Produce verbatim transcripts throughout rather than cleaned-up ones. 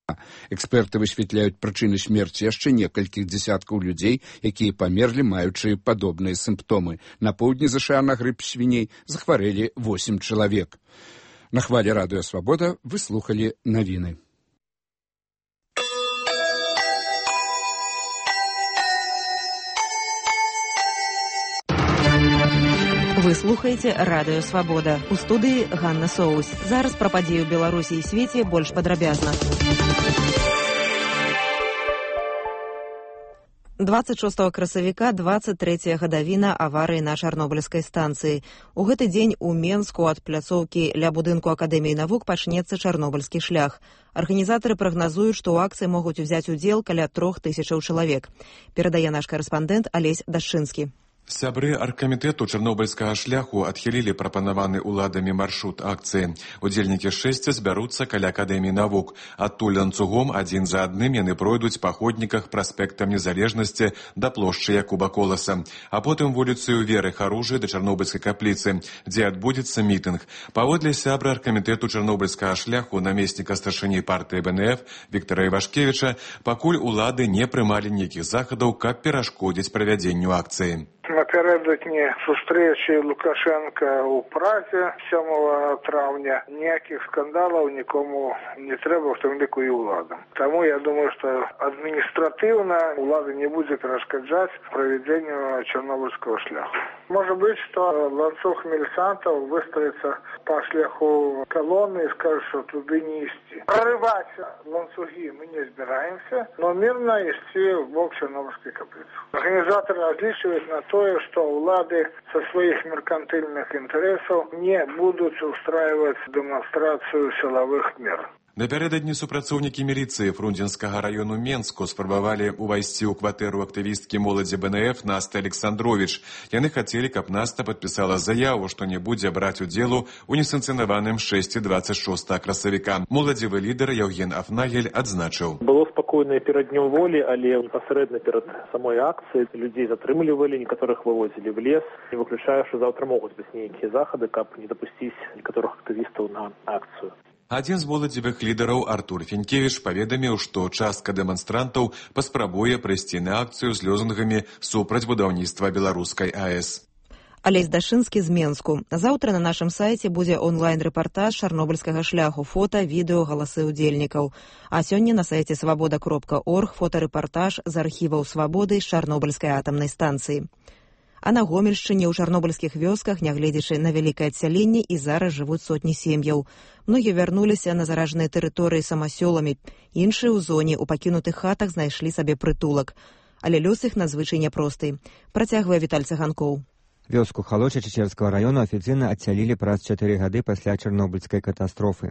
Эксперты высвятляюць прычыны смерці яшчэ некалькіх дзесяткаў людзей, якія памерлі, маючы падобныя сімптомы. На поўдні ЗША на грып свіней захварэлі восем чалавек. На хвале радыё «Свабода» вы слухалі навіны. Вы слухаеце радыё «Свабода». У студыі Ганна Соус. Зараз пра падзеі ў Беларусі і свеце больш падрабязна. дваццаць шостага красавіка дваццаць трэцяя гадавіна аварыі на чарнобыльскай станцыі. У гэты дзень у Менску ад пляцоўкі ля будынку Акадэміі навук пачнецца чарнобыльскі шлях. Арганізатары прагназуюць, што ў акцыі могуць узяць удзел каля трох тысячаў чалавек. Перадае наш карэспандэнт Алесь Дашчынскі. Сябры аргкамітэту чарнобыльскага шляху адхілілі прапанаваны ўладамі маршрут акцыі. Удзельнікі шэсця збяруцца каля Акадэміі навук. Адтуль ланцугом адзін за адным яны пройдуць па ходніках праспектам Незалежнасці да плошчы Якуба Коласа, а потым вуліцаю Веры Харужы да Чарнобыльскай капліцы, дзе адбудзецца мітынг. Паводле сябра аргкамітэту чарнобыльскага шляху намесніка старшыні партыі БНФ Віктара Івашкевіча, пакуль улады не прымалі ніякіх захадаў, каб перашкодзіць правядзенню акцыі. Напередодні зустрічі Лукашенка у Празі сьомого травня ніяких скандалів нікому не треба, в тому ліку і владам. Тому я думаю, що адміністративно влада не буде перешкоджати проведенню Чорнобильського шляху. Може бути, що ланцюг міліціантів вистроїться по шляху колони і скаже, що туди не йти. Проривати ланцюги ми не збираємося, але мирно йти в бок Чорнобильської каплиці. Організатори розлічують на то, что улады со своих меркантильных интересов не будут устраивать демонстрацию силовых мер. Напярэдадні супрацоўнікі міліцыі Фрунзенскага раёну Менску спрабавалі ўвайсці ў кватэру актывісткі моладзі БНФ Насты Александровіч. Яны хацелі, каб Наста падпісала заяву, што не будзе браць удзелу ў несанкцыянаваным шэсці дваццаць шостага красавіка. Моладзевы лідар Яўген Афнагель адзначыў. Было спакойна перад днём волі, але непасрэдна перад самой акцыяй людзей затрымлівалі, некаторых вывозілі в лес. Не выключаю, што заўтра могуць быць нейкія захады, каб не дапусціць некаторых актывістаў на акцыю. Адзін з моладзевых лідараў Артур Фенкевіч паведаміў, што частка дэманстрантаў паспрабуе прыйсці на акцыю з лозунгамі супраць будаўніцтва беларускай АЭС. Алесь Дашчынскі з Менску. Заўтра на нашым сайце будзе онлайн-рэпартаж чарнобыльскага шляху, фота, відэо, галасы ўдзельнікаў. А сёння на сайце свабода кропка орг фотарэпартаж з архіваў свабоды з чарнобыльскай атамнай станцыі. А на Гомельшчыне ў чарнобыльскіх вёсках, нягледзячы на вялікае адсяленне, і зараз жывуць сотні сем'яў. Многія вярнуліся на заражаныя тэрыторыі самасёламі, іншыя ў зоне ў пакінутых хатах знайшлі сабе прытулак. Але лёс іх надзвычай няпросты. Працягвае Віталь Цыганкоў. Вёску Халоча Чечерскага раёна афіцыйна адсялілі праз чатыры гады пасля чарнобыльскай катастрофы.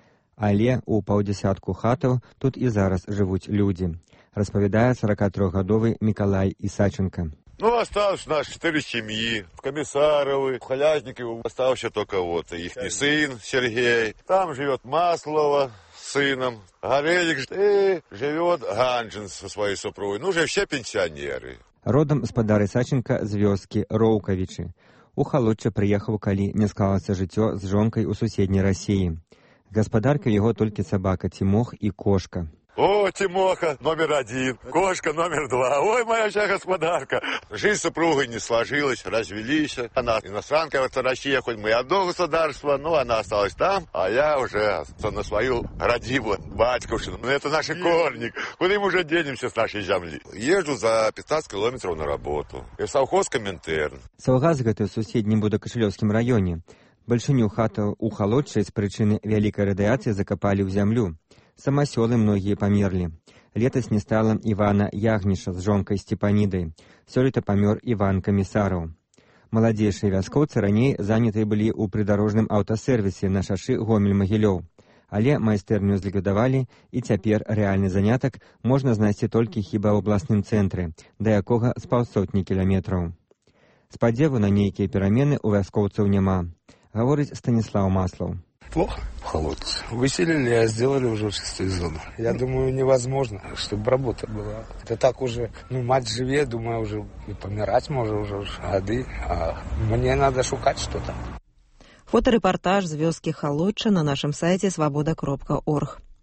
Але ў паўдзясятку хатаў тут і зараз жывуць людзі, распавядае сорокатрохгадовы Мікалай Ісаченко. Ну, осталось наши четыре семьи. Комиссаровы, Холязниковы. Остался только вот их сын Сергей. Там живет Маслова с сыном. Горелик. И живет Ганжин со своей супругой. Ну, уже все пенсионеры. Родом спадар Ісаченка з вёскі Роўкавічы. У Халочча прыехаў, калі не склалася жыццё з жонкай у суседняй Расіі. Гаспадарка яго толькі сабака Тимох і кошка. О, Тимоха номер один, кошка номер два. Ой, моя вся господарка. Жизнь с супругой не сложилась, развелись. Она иностранка, это Россия, хоть мы и одно государство, но она осталась там, а я уже на свою родимую батьковщину. Ну, это наши корни. Куда мы уже денемся с нашей земли? Езжу за пятнадцать километров на работу. И совхоз Коминтерн. Саўгас гэты ў суседнім Будакашылёўскім раёне. Бальшыню хатаў у Халоччы з прычыны вялікай радыяцыі закапалі ў зямлю. Самасёлы многія памерлі. Летась не стала Івана Ягніша з жонкай Степанідай. Сёлета памёр Іван Камісараў. Маладзейшыя вяскоўцы раней занятыя былі ў прыдарожным аўтасервісе на шашы Гомель-Магілёў. Але майстэрню зліквідавалі, і цяпер рэальны занятак можна знайсці толькі хіба ў абласным цэнтры, да якога з паўсотні кіламетраў. Спадзеву на нейкія перамены ў вяскоўцаў няма, гаворыць Станіслаў Маслаў. Плохо в Холодце. Выселили, а сделали уже шестую зону. Я думаю, невозможно, чтобы работа была. Это так уже, ну, мать живе, думаю, уже и помирать можно уже годы. А мне надо шукать что-то. Фотарэпартаж з вёскі Халочча на нашым сайце свабода кропка орг.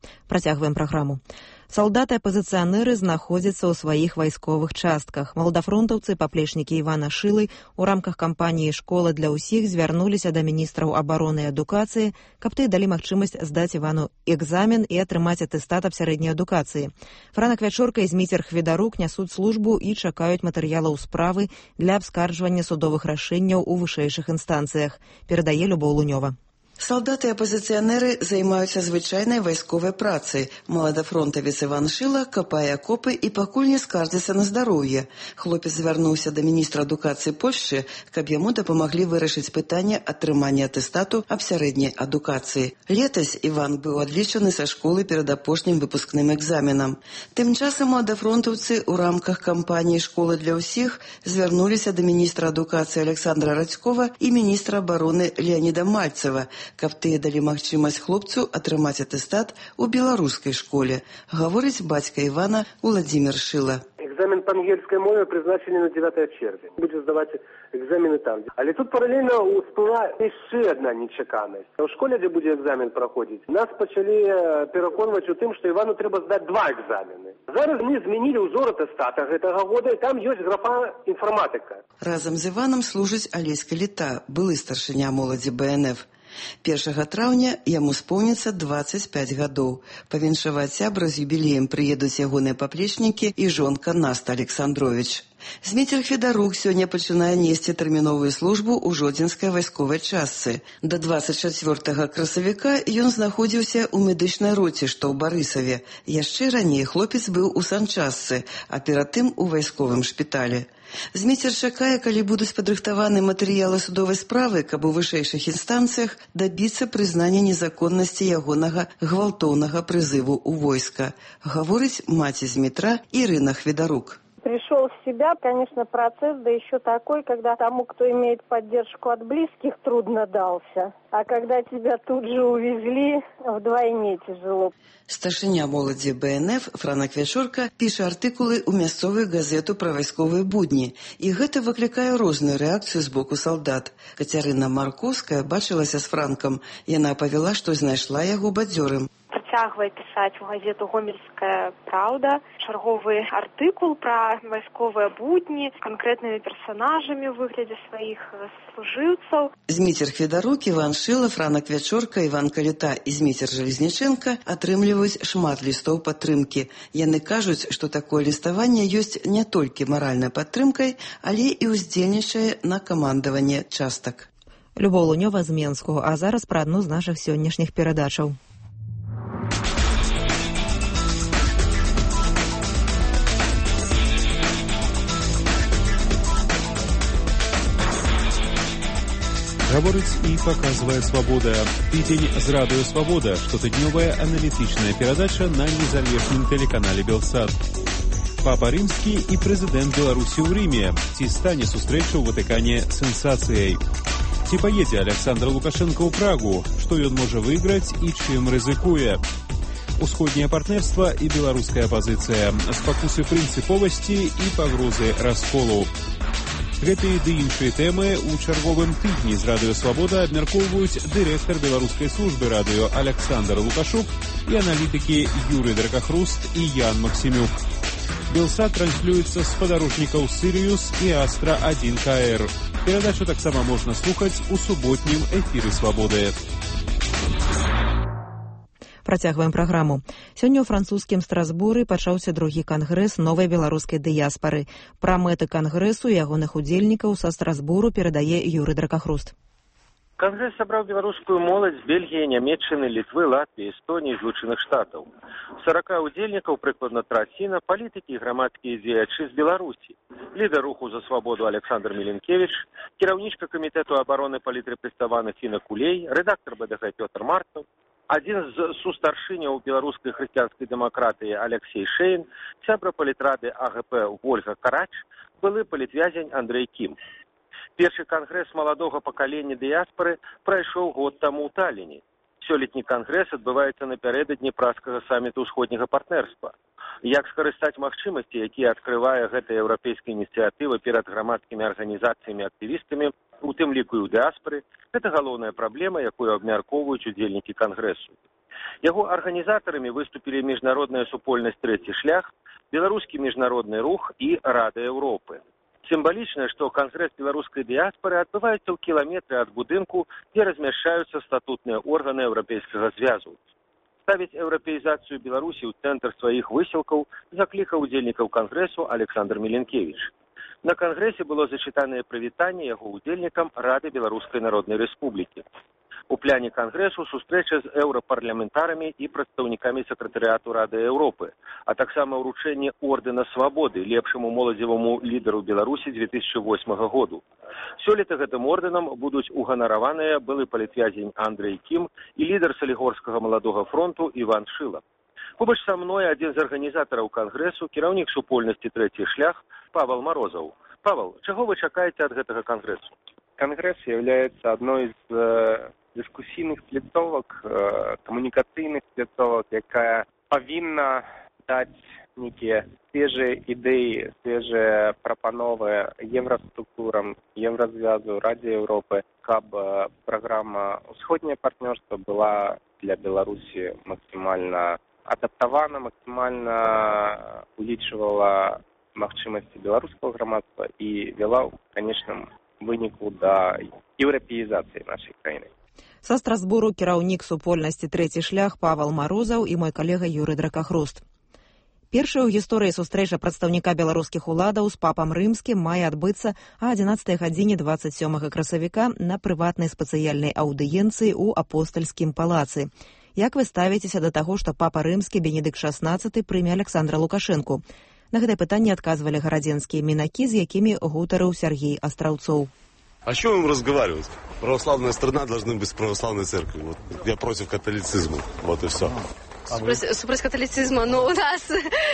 Працягваем праграму. Салдаты-апазіцыянеры знаходзяцца ў сваіх вайсковых частках. Маладафронтаўцы, паплечнікі Івана Шылы у рамках кампаніі «Школа для ўсіх» звярнуліся да міністраў абароны і адукацыі, каб тыя далі магчымасць здаць Івану экзамен і атрымаць атэстат аб сярэдняй адукацыі. Франак Вячорка і Зміцер Хведарук нясуць службу і чакаюць матэрыялаў справы для абскарджвання судовых рашэнняў у вышэйшых інстанцыях. Перадае Любоў Лунёва. Салдаты-апазіцыянеры займаюцца звычайнай вайсковай працай. Маладафронтавец Іван Шыла капае акопы і пакуль не скардзіцца на здароўе. Хлопец звярнуўся да міністра адукацыі Польшчы, каб яму дапамаглі вырашыць пытанне атрымання атэстату аб сярэдняй адукацыі. Летась Іван быў адлічаны са школы перад апошнім выпускным экзаменам. Тым часам маладафронтаўцы ў рамках кампаніі «Школа для ўсіх» звярнуліся да міністра адукацыі Александра Радзькова і міністра абароны Леаніда Мальцева, каб тыя далі магчымасць хлопцу атрымаць атэстат у беларускай школе, гаворыць бацька Івана Уладзімір Шыла. Экзамен по ангельской мове призначены на девятое червня. Будем сдавать экзамены там. Але тут параллельно всплыла еще одна нечаканность. В школе, где будет экзамен проходить, нас почали переконывать у тем, что Ивану треба сдать два экзамены. Зараз мы изменили узор атэстата этого года, и там есть графа информатика. Разом з Іваном служыць Алесь Каліта, былы старшыня моладзі Бэ Эн Эф. першага траўня яму споўніцца дваццаць пяць гадоў. Павіншаваць сябра з юбілеем прыедуць ягоныя паплечнікі і жонка Наста Александрович. Зміцер Хведарук сёння пачынае несці тэрміновую службу ў жодзінскай вайсковай частцы. Да дваццаць чацвёртага красавіка ён знаходзіўся ў медычнай роце, што ў Барысаве. Яшчэ раней хлопец быў у санчастцы, а перад тым у вайсковым шпіталі. Зміцер чакае, калі будуць падрыхтаваны матэрыялы судовай справы, каб у вышэйшых інстанцыях дабіцца прызнання незаконнасці ягонага гвалтоўнага прызыву ў войска, гаворыць маці Змітра Ірына Хведарук. Пришел в себя, конечно, процесс, да еще такой, когда тому, кто имеет поддержку от близких, трудно дался. А когда тебя тут же увезли, вдвойне тяжело. Старшыня моладзі Бэ Эн Эф Франак Вячорка піша артыкулы ў мясцовую газету пра вайсковыя будні. І гэта выклікае розную рэакцыю з боку салдат. Кацярына Маркоўская бачылася з Франкам. Яна павяла, што знайшла яго бадзёрым. Працягвае пісаць у газету «Гомельская правда» чарговы артыкул пра вайсковыя будні з канкрэтнымі персанажамі ў выглядзе сваіх служыўцаў. Зміцер Хведарук, Іван Шыла, Франак Вячорка, Іван Каліта і Зміцер Жалезніченка атрымліваюць шмат лістоў падтрымкі. Яны кажуць, што такое ліставанне ёсць не толькі маральнай падтрымкай, але і ўздзейнічае на камандаванне частак. Любоў Лунёва з Менску, а зараз пра адну з нашых сённяшніх перадачаў. Гаворыць і паказвае «Свабода». Тыдзень з радыё «Свабода», штотыднёвая аналітычная перадача на незалежным тэлеканале «Белсат». Папа Рымскі і прэзідэнт Беларусі ў Рыме. Ці стане сустрэча ў Ватыкане сенсацыяй? Ці паедзе Александр Лукашенко ў Прагу? Што ён можа выйграць і чым рызыкуе? Усходняе партнерства і беларуская апазіцыя. Спакусы прынцыповасці і пагрозы расколу. Гэтыя ды іншыя тэмы ў чарговым тыдні з радыё «Свабода» абмяркоўваюць дырэктар беларускай службы радыё Александр Лукашук і аналітыкі Юрый Дракахруст і Ян Максімюк. Белсат транслюецца з спадарожнікаў «Сірыюс» і «Астра один К Р». Перадачу таксама можна слухаць у суботнім эфіры «Свабоды». Працягваем праграму. Сёння ў французскім Страсбуры пачаўся другі кангрэс новай беларускай дыяспары. Пра мэты кангрэсу і ягоных удзельнікаў са Страсбуру перадае Юрый Дракахруст. Кангрэс сабраў беларускую моладзь з Бельгіі, Нямецчыны, Літвы, Латвіі, Эстоніі, Злучаных Штатаў. сорока удзельнікаў, прыкладна траціна, палітыкі і грамадскія дзеячы з Беларусі. Лідар руху за свабоду Александр Міленкевіч, кіраўнічка камітэту абароны палітрэпрэставаных Фіна Кулей, рэдактар Бэ Дэ Гэ Пётр Марцаў, адзін з сустаршыняў беларускай хрысціянскай дэмакратыі Алексей Шейн, сябра палітрады А Гэ Пэ Вольга Карач, былы палітвязень Андрэй Кім. Першы кангрэс маладога пакалення дыяспары прайшоў год таму ў Талліне. Сёлетні кангрэс адбываецца напярэдадні пражскага саміту ўсходняга партнерства. Як скарыстаць магчымасці, якія адкрывае гэтая еўрапейская ініцыятыва перад грамадскімі арганізацыямі і актывістамі, у тым ліку і ў дыяспары, гэта галоўная праблема, якую абмяркоўваюць удзельнікі кангрэсу. Яго арганізатарамі выступілі міжнародная супольнасць «Трэці шлях», беларускі міжнародны рух і Рада Еўропы. Сімвалічна, што кангрэс беларускай дыяспары адбываецца ў кіламетры ад будынку, дзе размяшчаюцца статутныя органы Еўрапейскага звязу. Ставіць еўрапеізацыю Беларусі ў цэнтр сваіх высілкаў заклікаў удзельнікаў кангрэсу Александр Міленкевіч. На кангрэсе было зачытанае прывітанне яго удзельнікам Рады Беларускай Народнай Рэспублікі. У пляне кангрэсу сустрэча з еўрапарламентарамі і прадстаўнікамі сакратарыяту Рады Еўропы, а таксама ўручэнне ордэна свабоды лепшаму моладзеваму лідару Беларусі две тысячи восьмага году. Сёлета гэтым ордэнам будуць уганараваныя былы палітвязень Андрэй Кім і лідар Салігорскага маладога фронту Іван Шыла. Побач са мной адзін з арганізатараў кангрэсу, кіраўнік супольнасці «Трэці шлях» Павел Морозов. Павел, чаго вы чакаеце ад гэтага кангрэсу? Конгресс является одной из э, дискуссійных пляцовак, э, камунікацыйных пляцовак, якая павінна даць нейкія свежыя ідэі, свежыя прапановы еўраструктурам, Еўразвязу, Радзе Еўропы, каб э, праграма «Усходняе партнёрства» была для Беларусі максімальна адаптавана, максімальна улічвала магчымасці беларускага грамадства і вела ў канечным выніку да еўрапеізацыі нашай краіны. Са Страсбуру кіраўнік супольнасці «Трэці шлях» Павел Морозов і мой калега Юрый Дракахруст. Першая ў гісторыі сустрэча прадстаўніка беларускіх уладаў з папам рымскім мае адбыцца а адзінаццатай гадзіне дваццаць сёмага красавіка на прыватнай спецыяльнай аўдыенцыі ў апостальскім палацы. Як вы ставіцеся да таго, што папа рымскі Бенедыкт шаснаццаты прыме Александра Лукашэнку? На гэтае пытанне адказвалі гарадзенскія мінакі, з якімі гутарыў Сергей Астраўцоў. О чем им разговаривать? Православная страна должна быть православной церковью. Вот. Я против католицизма. Вот и все. Супраць каталіцызма. Ну, у нас,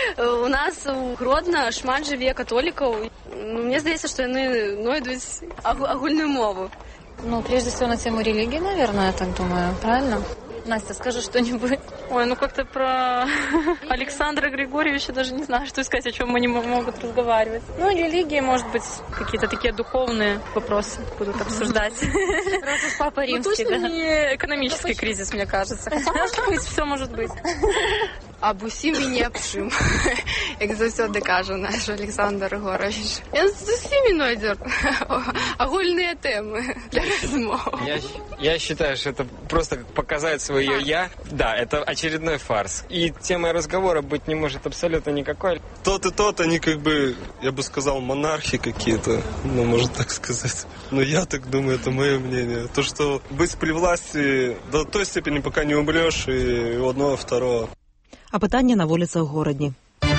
у нас у Гродно шмат жыве католікаў. Ну, мне здаецца, што яны знойдуць агульную мову. Ну, прежде всего на тему религии, наверное, я так думаю. Правильно? Настя, скажи что-нибудь. Ой, ну как-то про Александра Григорьевича даже не знаю, что сказать, о чем они могут разговаривать. Ну, религия, может быть, какие-то такие духовные вопросы будут обсуждать. Просто с Папой Римским. Ну, точно не экономический кризис, мне кажется. Хотя, может быть, все может быть. Аб усім і не аб чым, як заўсёды кажа наш Александр Григорьевич. Ён з усімі знойдзе агульныя тэмы для размов. Я, я считаю, что это просто показать свое «я». Да, это очередной фарс. И темой разговора быть не может абсолютно никакой. Тот и тот, они как бы, я бы сказал, монархи какие-то, ну, можно так сказать. Но я так думаю, это мое мнение. То, что быть при власти до той степени, пока не умрешь, и у одного, второго. А пытанне на вуліцах горадні.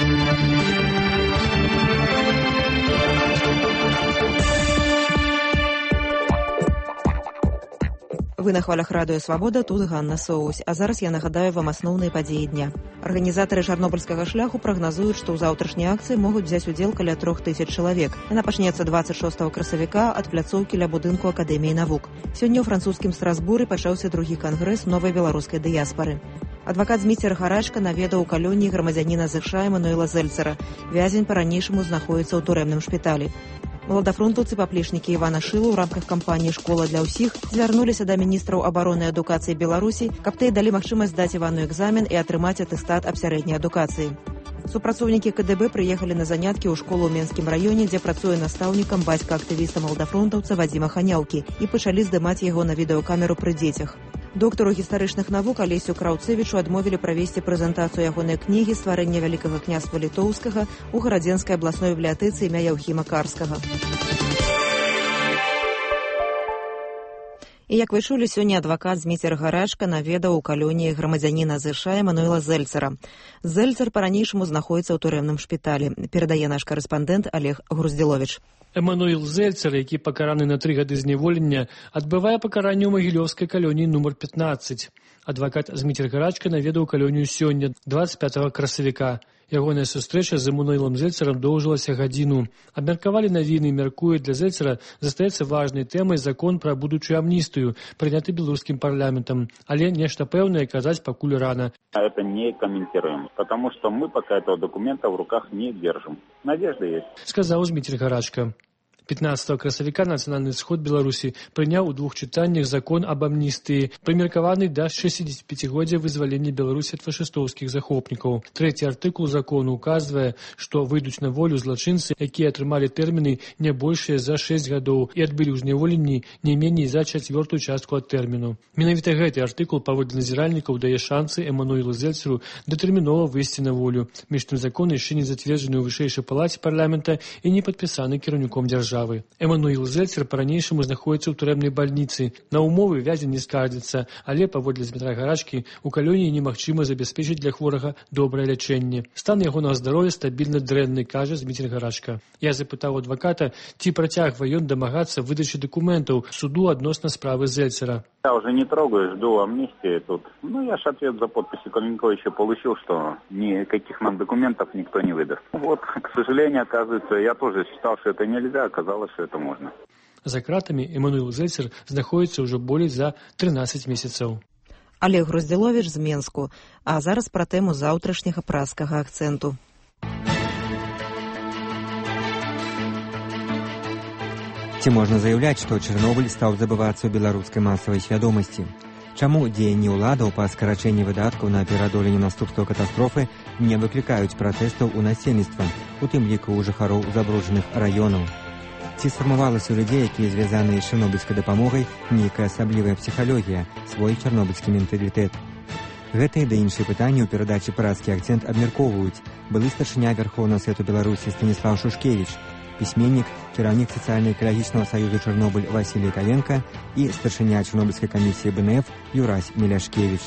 Вы на хвалях радыё «Свабода», тут Ганна Соусь. А зараз я нагадаю вам асноўныя падзеі дня. Арганізатары чарнобыльскага шляху прагназуюць, што ў заўтрашняй акцыі могуць взяць удзел каля трох тысяч чалавек. Яна пачнецца дваццаць шостага красавіка ад пляцоўкі ля будынку Акадэміі навук. Сёння ў французскім Страсбуры пачаўся другі кангрэс новай беларускай дыяспары. Адвакат Зміцер Гарачка наведаў у калоніі грамадзяніна ЗША Эмануэла Зельцера. Вязень па-ранейшаму знаходзіцца ў турэмным шпіталі. Маладафронтаўцы паплечнікі Івана Шылу ў рамках кампаніі «Школа для ўсіх» звярнуліся да міністраў абароны і адукацыі Беларусі, каб тыя далі магчымасць здаць Івану экзамен і атрымаць атэстат аб сярэдняй адукацыі. Супрацоўнікі КДБ прыехалі на заняткі ў школу ў Менскім раёне, дзе працуе настаўнікам бацька актывіста маладафронтаўца Вадзіма Ханяўкі, і пачалі здымаць яго на відэакамеру пры дзецях. Доктару гістарычных навук Алесю Краўцэвічу адмовілі правесці прэзентацыю ягонай кнігі «Стварэнне вялікага княства літоўскага» у гарадзенскай абласной бібліятэцы імя Яўхіма Карскага. І як вы чулі, сёння адвакат Зміцер Гарачка наведаў у калоніі грамадзяніна ЗША Эмануэла Зельцера. Зельцер па-ранейшаму знаходзіцца ў турэмным шпіталі. Перадае наш карэспандэнт Олег Груздзіловіч. Эмануэл Зельцер, які пакараны на тры гады зняволення, адбывае пакаранне ў магілёўскай калоніі нумар пятнаццаць. Адвакат Зміцер Гарачка наведаў калонію сёння, дваццаць пятага красавіка. Ягоная сустрэча з Эмануэлам Зельцерам доўжылася гадзіну. Абмеркавалі навіны, мяркуе, для Зельцера застаецца важнай тэмай закон пра будучую амністыю, прыняты беларускім парламентам. Але нешта пэўнае казаць пакуль рана. Это не комментируем, потому что мы пока этого документа в руках не держим. Надежда есть. Сказаў Зміцер Гарачка. пятнадцатого красавіка Нацыянальны сход Беларусі прыняў у двух чытаннях закон аб амністыі, прымеркаваны да шэсцідзесятіпяцігоддзя вызвалення Беларусі ад фашыстоўскіх захопнікаў. Трэці артыкул закону указвае, што выйдуць на волю злачынцы, якія атрымалі тэрміны не большыя за шэсць гадоў і адбылі ў зняволенні не меней за чацвёртую частку ад тэрміну. Менавіта гэты артыкул паводле назіральнікаў дае шансы Эммануэлу Зельцеру датэрмінова выйсці на волю. Між тым закон яшчэ не зацверджаны ў вышэйшай палаце парламента і не падпісаны кіраўніком дзяржавы. Эммануэл Зельцер па-ранейшаму знаходзіцца ў турэбнай бальніцы. На умовы вязень не скардзіцца, але паводле Змітра Гарачкі у калоніі немагчыма забяспечыць для хворага добрае лячэнне. Стан ягонага здароўя стабільна дрэнны, кажа Змітр Гарачка. Я запытаў адваката, ці працягвае ён дамагацца выдачы дакументаў суду адносна справы Зельцера. Я уже не трогаю, жду амнистии тут. Ну, я же ответ за подписью Калинковича получил, что никаких нам документов никто не выдаст. Вот, к сожалению, оказывается, я тоже считал, что это нельзя, оказалось, что это можно. За кратамі Эммануэл Зельцер знаходзіцца ўжо болей за трынаццаць месяцаў. Олег Груздзіловіч з Менску. А зараз пра тэму заўтрашняга праскага акцэнту. Ці можна заяўляць, што Чарнобыль стаў забывацца ў беларускай масавай свядомасці? Чаму дзеянні ўладаў па скарачэнні выдаткаў на пераадоленне наступстваў катастрофы не выклікаюць пратэстаў у насельніцтва, у тым ліку ў жыхароў забруджаных раёнаў? Ці сфармавалася ў людзей, якія звязаныя з чарнобыльскай дапамогай, нейкая асаблівая псіхалогія, свой чарнобыльскі менталітэт? Гэтыя да іншыя пытанні ў перадачы «Празкі акцэнт» абмяркоўваюць былы старшыня Вярхоўнага Савету Беларусі Станіслав Шушкевіч, пісьменнік, кіраўнік сацыяльна-экалагічнага саюзу Чарнобыль Васілій Каленка і старшыня Чарнобыльскай камісіі бэ эн эф Юрась Міляшкевіч.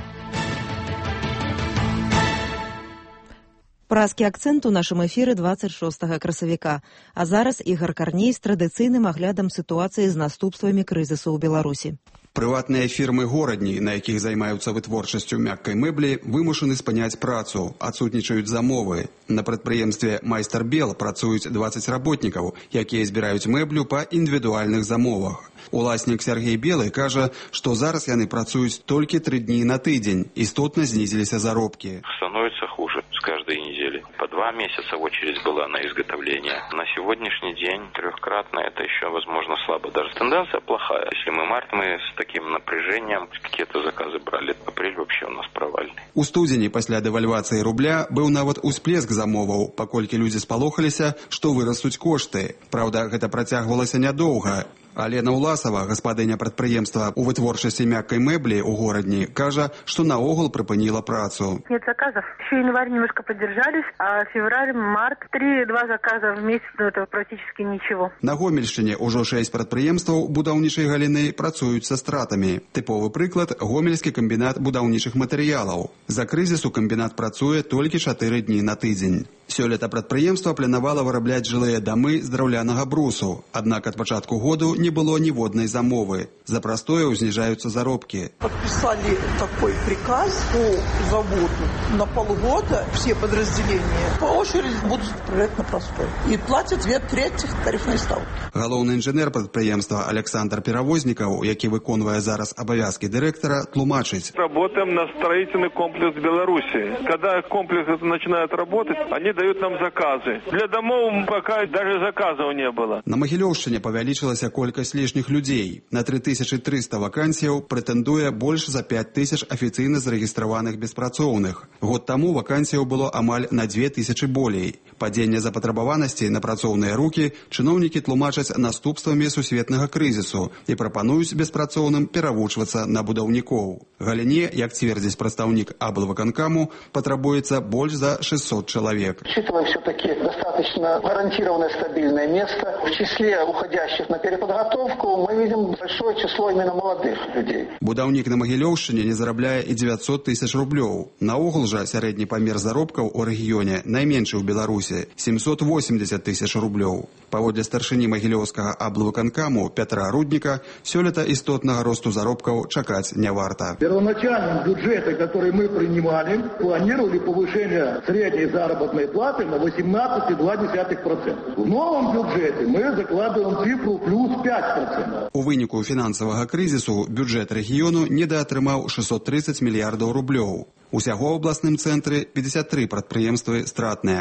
Празкі акцэнт у нашым эфіры дваццаць шостага красавіка. А зараз Ігар Карней з традыцыйным аглядам сітуацыі з наступствамі крызісу ў Беларусі. Прыватныя фірмы-горадні, на якіх займаюцца вытворчасцю мяккай мэблі, вымушаны спыняць працу, адсутнічаюць замовы. На прадпрыемстве «Майстар Бел» працуюць дваццаць работнікаў, якія збіраюць мэблю па індывідуальных замовах. Уласнік Сергей Белый кажа, што зараз яны працуюць толькі тры дні на тыдзень, істотна знізіліся заробкі. Становится хуже с каждой недели. По два месяца очередь была на изготовление. На сегодняшний день трехкратно это еще, возможно, слабо. Даже тенденция плохая. Если мы март, мы с таким напряжением какие-то заказы брали. Апрель вообще у нас провальный. У студзені пасля дэвальвацыі рубля быў нават усплеск замоваў, паколькі людзі спалохаліся, што вырастуць кошты. Праўда, гэта працягвалася нядоўга. Алена Уласова, гаспадыня прадпрыемства ў вытворчасці мяккай мэблі ў горадні, кажа, што наогул прыпыніла працу. Нет заказов. Еще январь немножко поддержались, а февраль, март, три-два заказа в месяц, ну это практически ничего. На Гомельшчыне ўжо шэсць прадпрыемстваў будаўнічай галіны працуюць са стратамі. Тыповы прыклад – Гомельскі камбінат будаўнічых матэрыялаў. За крызісу камбінат працуе толькі чатыры дні на тыдзень. Сёлета прадпрыемства планавала вырабляць жылыя дамы з драўлянага брусу, аднак ад пачатку году не было ніводнай замовы. За прастою зніжаюцца заробкі. Подписали такой приказ по заводу. На полгода все подразделения по очереди будут отправлять на простой. И платят две трети тарифной ставки. Галоўны інжынер прадпрыемства Александр Перавознікаў, які выконвае зараз абавязкі дырэктара, тлумачыць. Работаем на строительный комплекс Беларуси. Когда комплекс начинает работать, они дают нам заказы. Для домов пока даже заказов не было. На Магілёўшчыне павялічылася колькасць лішніх людзей. На тры тысячы трыста вакансіяў прэтэндуе больш за пяць тысяч афіцыйна зарэгістраваных беспрацоўных. Год таму вакансіяў было амаль на дзве тысячы болей. Падзенне запатрабаванасці на працоўныя рукі чыноўнікі тлумачаць наступствамі сусветнага крызісу і прапануюць беспрацоўным перавучвацца на будаўнікоў. Галіне, як цвердзіць прадстаўнік аблвыканкаму, патрабуецца больш за шестьсот чалавек. Учитывая все-таки достаточно гарантированное стабильное место, в числе уходящих на переподготовку мы видим большое число именно молодых людей. Будаўнік на Магілёўшчыне не зарабляе і дзевяцьсот тысяч рублёў. Наогул жа сярэдні памер заробкаў у рэгіёне найменшы ў Беларусі – семьсот восемьдесят тысяч рублёў. Паводле старшыні Магілёўскага аблвыканкаму Пятра Рудніка, сёлета істотнага росту заробкаў чакаць не варта. Первоначальном бюджете, который мы принимали, планировали повышение средней заработной платы на восемнадцать целых два десятых процента. В новом бюджете мы закладываем цифру плюс пять процентов. У выніку фінансавага крызісу бюджэт рэгіёну недаатрымаў шестьсот тридцать мільярдаў рублёў. Усяго ў абласным цэнтры пятьдесят три прадпрыемствы стратныя.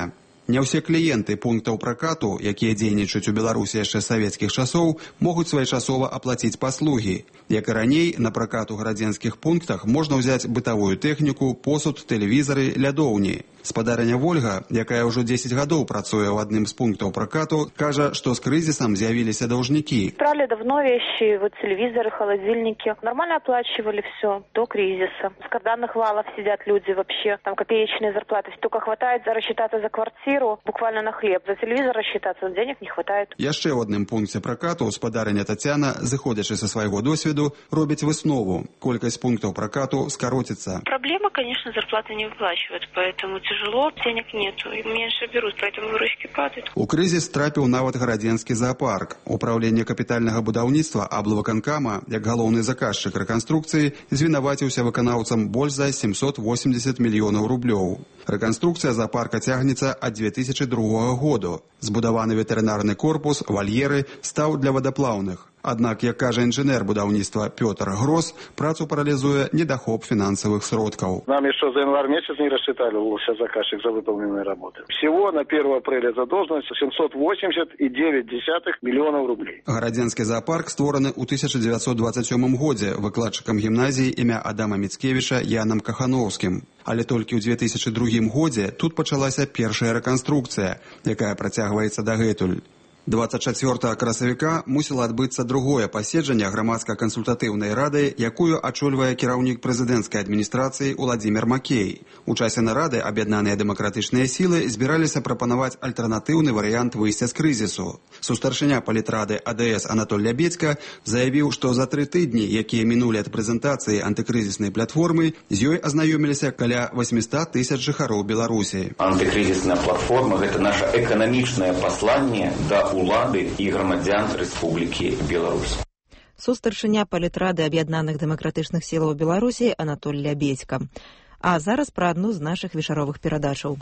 Не ўсе кліенты пунктаў пракату, якія дзейнічаюць у Беларусі яшчэ з савецкіх часоў, могуць своечасова аплаціць паслугі. Як і раней, на пракат у гарадзенскіх пунктах можна ўзяць бытавую тэхніку, посуд, тэлевізары, лядоўні. Спадарыня Вольга, якая ўжо дзесяць гадоў працуе ў адным з пунктаў пракату, кажа, што з крызісам з'явіліся даўжнікі. Брали давно вещи, вот телевизоры, холодильники. Нормально оплачивали все до кризиса. В карданных валах сидят люди вообще, там копеечные зарплаты. Только хватает рассчитаться за квартиру, буквально на хлеб. За телевизор рассчитаться, денег не хватает. Яшчэ ў адным пункце пракату спадарыня Тацяна, зыходзячы са свайго досведу, робіць выснову. Колькасць пунктаў пракату скароціцца. Проблема, конечно, зарплаты не выплачивают, поэтому тяжело, денег нету, и меньше берут, поэтому выручки падают. У крызіс трапіў нават гарадзенскі зоопарк. Управленне капітальнага будаўніцтва аблвыканкама, як галоўны заказчык рэканструкцыі, звінаваціўся выканаўцам больш за семьсот восемьдесят мільёнаў рублёў. Рэканструкцыя зоопарка цягнецца ад две тысячи другога году. Збудаваны ветэрынарны корпус, вальеры, стаў для вадаплаўных. Аднак, як кажа інжынер будаўніцтва Пётр Грос, працу паралізуе недахоп фінансавых сродкаў. Нам еще за январь месяц не рассчитали сейчас заказчик за выполненные работы. Всего на первое апреля задолженность семьсот восемьдесят девять миллионов рублей. Гарадзенскі зоопарк створаны ў тысяча дзевяцьсот двадцать сёмым годзе выкладчыкам гімназіі імя Адама Міцкевіча Янам Кахановскім. Але толькі ў две тысячи другім годзе тут пачалася першая рэканструкцыя, якая працягваецца дагэтуль. двадцать чацвёртага красавіка мусіла адбыцца другое паседжанне грамадска-кансультатыўнай рады, якую ачольвае кіраўнік прэзідэнцкай адміністрацыі Уладзімір Макей. У часе нарады аб'яднаныя дэмакратычныя сілы збіраліся прапанаваць альтэрнатыўны варыянт выйсця з крызісу. Сустаршыня палітрады А Дэ Эс Анатоль Лябедзька заявіў, што за тры тыдні, якія мінулі ад прэзентацыі антыкрызіснай платформы, з ёй азнаёміліся каля восемьсот тысяч жыхароў Беларусі. Антыкрызісная платформа – гэта наша эканамічнае пасланне да улады і грамадзян Рэспублікі Беларусь. Сустаршыня палітрады аб'яднаных дэмакратычных сілаў Беларусі Анатоль Лябедзька. А зараз пра адну з нашых вечаровых перадачаў.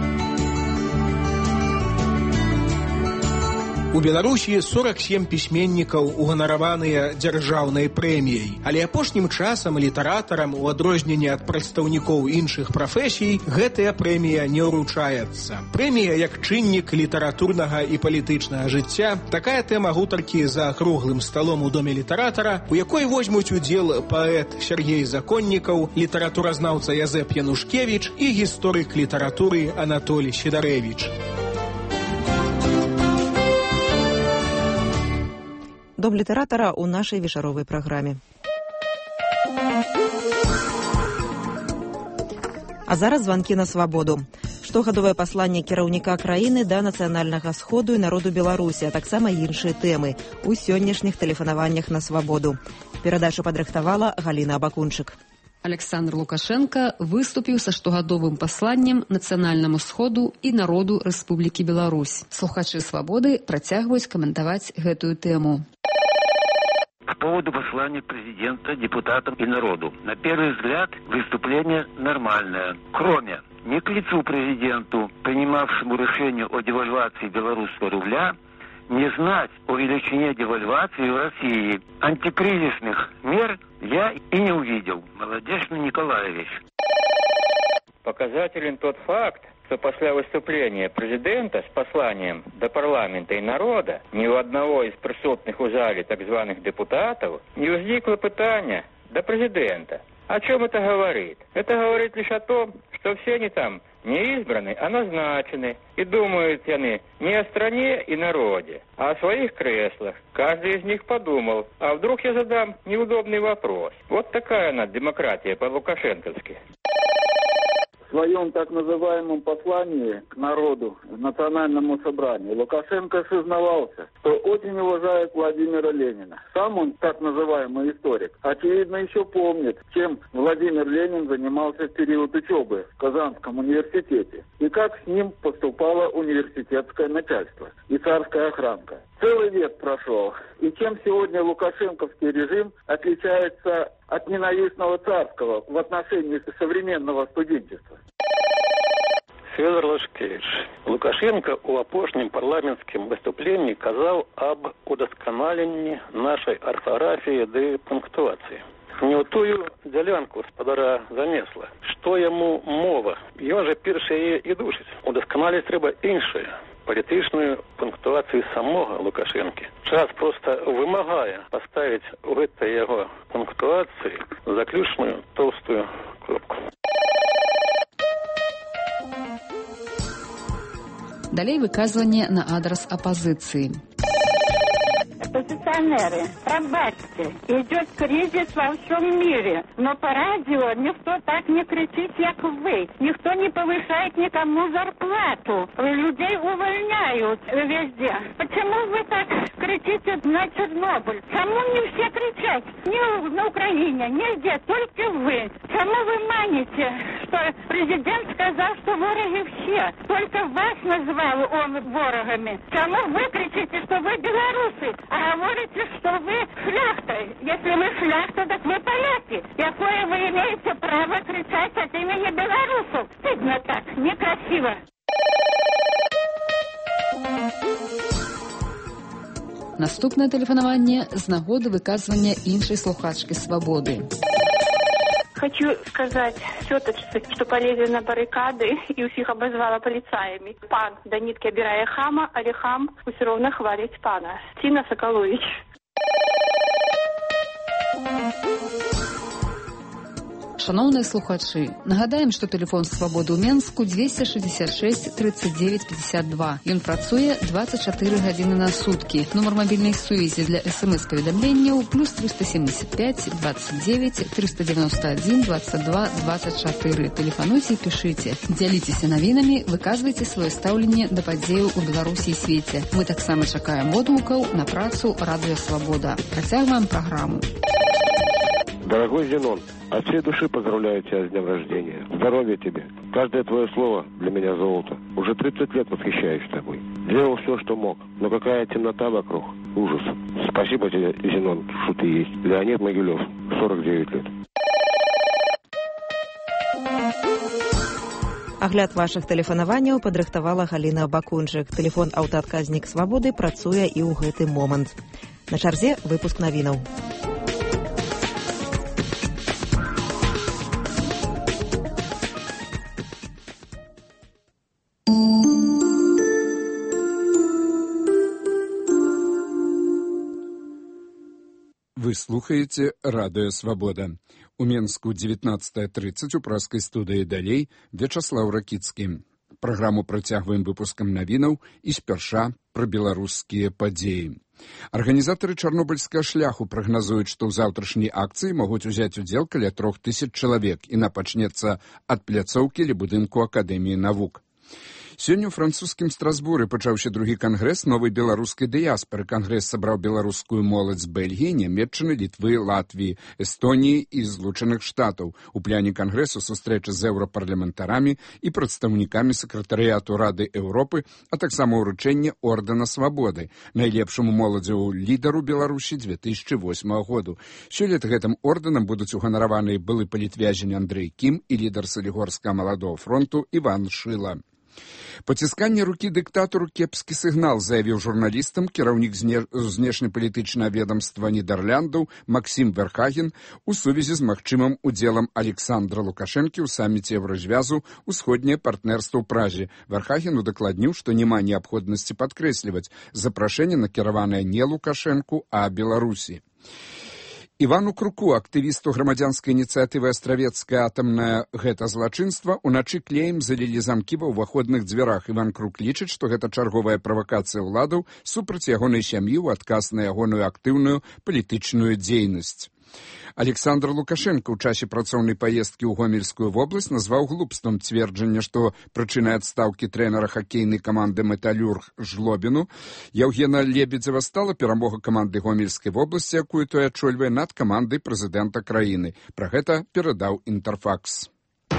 У Беларусі сорок семь пісьменнікаў уганараваныя дзяржаўнай прэміяй, але апошнім часам літаратарам, у адрозненне ад прадстаўнікоў іншых прафесій, гэтая прэмія не ўручаецца. Прэмія як чыннік літаратурнага і палітычнага жыцця, такая тэма гутаркі за круглым сталом у доме літаратара, у якой возьмуць удзел паэт Сергей Законнікаў, літаратуразнаўца Язэп Янушкевіч і гісторык літаратуры Анатолій Сідарэвіч. Дом літаратара ў нашай вечаровай праграме. А зараз званкі на свабоду. Штогадовае пасланне кіраўніка краіны да нацыянальнага сходу і народу Беларусі, а таксама іншыя тэмы ў сённяшніх тэлефанаваннях на свабоду. Перадачу падрыхтавала Галіна Абакунчык. Александр Лукашенко выступіў са штогадовым пасланнем нацыянальнаму сходу і народу Рэспублікі Беларусь. Слухачы свабоды працягваюць каментаваць гэтую тэму. По поводу послания президента, депутатам и народу. На первый взгляд, выступление нормальное. Кроме, не к лицу президенту, принимавшему решение о девальвации белорусского рубля, не знать о величине девальвации в России. Антикризисных мер я и не увидел. Молодежный Николаевич. Показателен тот факт, что после выступления президента с посланием до парламента и народа ни у одного из присутных в зале так званых депутатов не возникло питания до президента. О чем это говорит? Это говорит лишь о том, что все они там не избраны, а назначены. И думают они не о стране и народе, а о своих креслах. Каждый из них подумал, а вдруг я задам неудобный вопрос. Вот такая она демократия по-лукашенковски. В своем так называемом послании к народу, национальному собранию, Лукашенко сознавался, что очень уважает Владимира Ленина. Сам он, так называемый историк, очевидно еще помнит, чем Владимир Ленин занимался в период учебы в Казанском университете и как с ним поступало университетское начальство и царская охранка. Целый век прошел, и чем сегодня лукашенковский режим отличается от ненавистного царского в отношении современного студенчества? Федор Лашкевич. Лукашенко у апошнім парламенцкім выступленні казаў аб удосканаленні нашай арфаграфіі ды пунктуацыі. не ў тую дзялянку спадара занесла. Што яму мова? Ён жа першы яе і душыць. Удасканаліць трэба іншае. Палітычную пунктуацыю самога Лукашэнкі. Час проста вымагае паставіць у гэтай яго пунктуацыі заключную тоўстую кропку. Далей выказванне на адрас апозиции. Оппозиционеры, пробачьте, идет кризис во всем мире, но по радио никто так не кричит, как вы. Никто не повышает никому зарплату. Людей увольняют везде. Почему вы так кричите на Чернобыль? Кому не все кричать? Не на Украине, нигде, только вы. Кому вы маните, что президент сказал, что вороги все? Только вас назвал он ворогами. Кому вы кричите, что вы белорусы? А говорите, что вы шляхта. Если вы шляхта, так вы поляки. Какое вы имеете право кричать от имени белорусов? Стыдно так, некрасиво. Наступне тэлефанаванне з нагоды выказвання іншай слухачкі «Свабоды». Хочу сказать все-таки, что полезли на баррикады и усіх обозвала полицаями. Пан до нитки обирая хама, але хам все равно хвалить пана. Тина Соколович. Шановныя слухачы, нагадаем, што тэлефон «Свабоды» ў Менску двести шестьдесят шесть тридцать девять пятьдесят два. Ён працуе двадцать четыре гадзіны на суткі. Нумар мабільнай сувязі для эс эм эс-паведамленняў плюс триста семьдесят пять двадцать девять триста девяносто один двадцать два двадцать четыре. Тэлефануйце і пішыце. Дзяліцеся навінамі, выказвайце сваё стаўленне да падзеяў у Беларусі і свеце. Мы таксама чакаем водгукаў на працу «Радыё Свабода». Працягваем праграму. Дорогой Зенон, от всей души поздравляю тебя с днем рождения. Здоровья тебе. Каждое твое слово для меня золото. Уже тридцать лет восхищаюсь тобой. Делал все, что мог. Но какая темнота вокруг. Ужас. Спасибо тебе, Зенон, что ты есть. Леонид Могилев, сорок девять лет. Агляд вашых тэлефанаванняў падрыхтавала Галіна Бакунчык. Тэлефон аўтаадказнік «Свабоды» працуе і ў гэты момант. На чарзе выпуск навінаў. Вы слухаете «Радыё Свабода». У Менску девятнадцатая тридцать у праскай студыі далей Вячаслаў Ракіцкі. Праграму працягваем выпускам навінаў і спярша пра беларускія падзеі. Арганізатары чарнобыльскага шляху прагназуюць, што ў заўтрашняй акцыі могуць узяць удзел каля трох тысяч чалавек, і яна пачнецца ад пляцоўкі ля будынку Акадэміі навук. Сёння ў французскім Страсбуры пачаўся другі кангрэс новай беларускай дыяспары. Кангрэс сабраў беларускую моладзь з Бельгіі, Нямецчыны, Літвы, Латвіі, Эстоніі і Злучаных Штатаў. У пляне кангрэсу сустрэча з еўрапарламентарамі і прадстаўнікамі сакратарыяту Рады Еўропы, а таксама ўручэнне ордэна Свабоды, найлепшаму моладзеву лідару Беларусі две тысячи восьмага году. Сёлета гэтым ордэнам будуць уганараваны былы палітвязень Андрэй Кім і лідар Салігорскага маладога фронту Іван Шыла. Пацісканне рукі дыктатару кепскі сігнал, заявіў журналістам кіраўнік знешнепалітычнага ведамства Нідэрляндаў Максім Верхаген у сувязі з магчымым удзелам Александра Лукашэнкі ў саміце Еўразвязу «Усходняе партнерства» ў Празе. Верхаген удакладніў, што няма неабходнасці падкрэсліваць запрашэнне накіраванае не Лукашэнку, а Беларусі. Івану Круку, актывісту грамадзянскай ініцыятывы «Астравецкая атамная гэта злачынства», уначы клеем залілі замкі ва ўваходных дзвярах. Іван Крук лічыць, што гэта чарговая правакацыя ўладаў супраць ягонай сям'і ў адказ на ягоную актыўную палітычную дзейнасць. Александр Лукашенко ў часе працоўнай паездкі ў Гомельскую вобласць назваў глупствам цверджання, што прычынай адстаўкі трэнера хакейнай каманды «Металлюрг» Жлобіну Яўгена Лебедзева стала перамога каманды Гомельскай вобласці, якую той ачольвае, над камандай прэзідэнта краіны. Пра гэта перадаў «Інтэрфакс».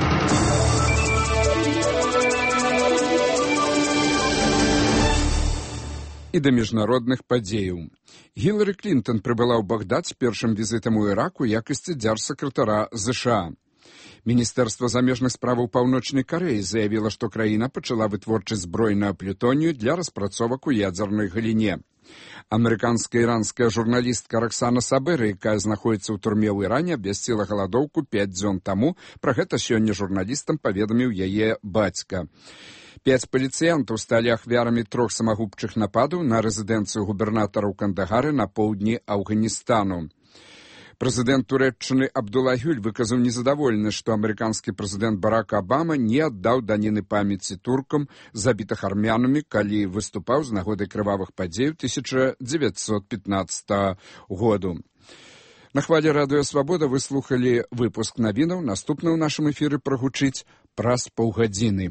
І да міжнародных падзеяў. Гілары Клінтон прыбыла ў Багдад з першым візітам у Ірак у якасці дзяржсакратара ЗША. Міністэрства замежных справаў Паўночнай Карэі заявіла, што краіна пачала вытворчасць збройнага плютонію для распрацовак у ядзернай галіне. Амерыканская іранская журналістка Роксана Сабэра, якая знаходзіцца ў турме ў Іране, абвясціла галадоўку пяць дзён таму. Пра гэта сёння журналістам паведаміў яе бацька. Пяць паліцыянтаў сталі ахвярамі трох самагубчых нападаў на рэзідэнцыю губернатара ў Кандагары на поўдні Афганістану. Прэзідэнт Турэччыны Абдулла Гюль выказаў незадаволенасць, што амерыканскі прэзідэнт Барак Абама не аддаў даніны памяці туркам, забітых армянамі, калі выступаў з нагоды крывавых падзей тысяча дзевяцьсот пятнаццатага году. На хвале радыё «Свабода» вы слухалі выпуск навінаў. Наступны ў нашым эфіры прагучыць праз паўгадзіны.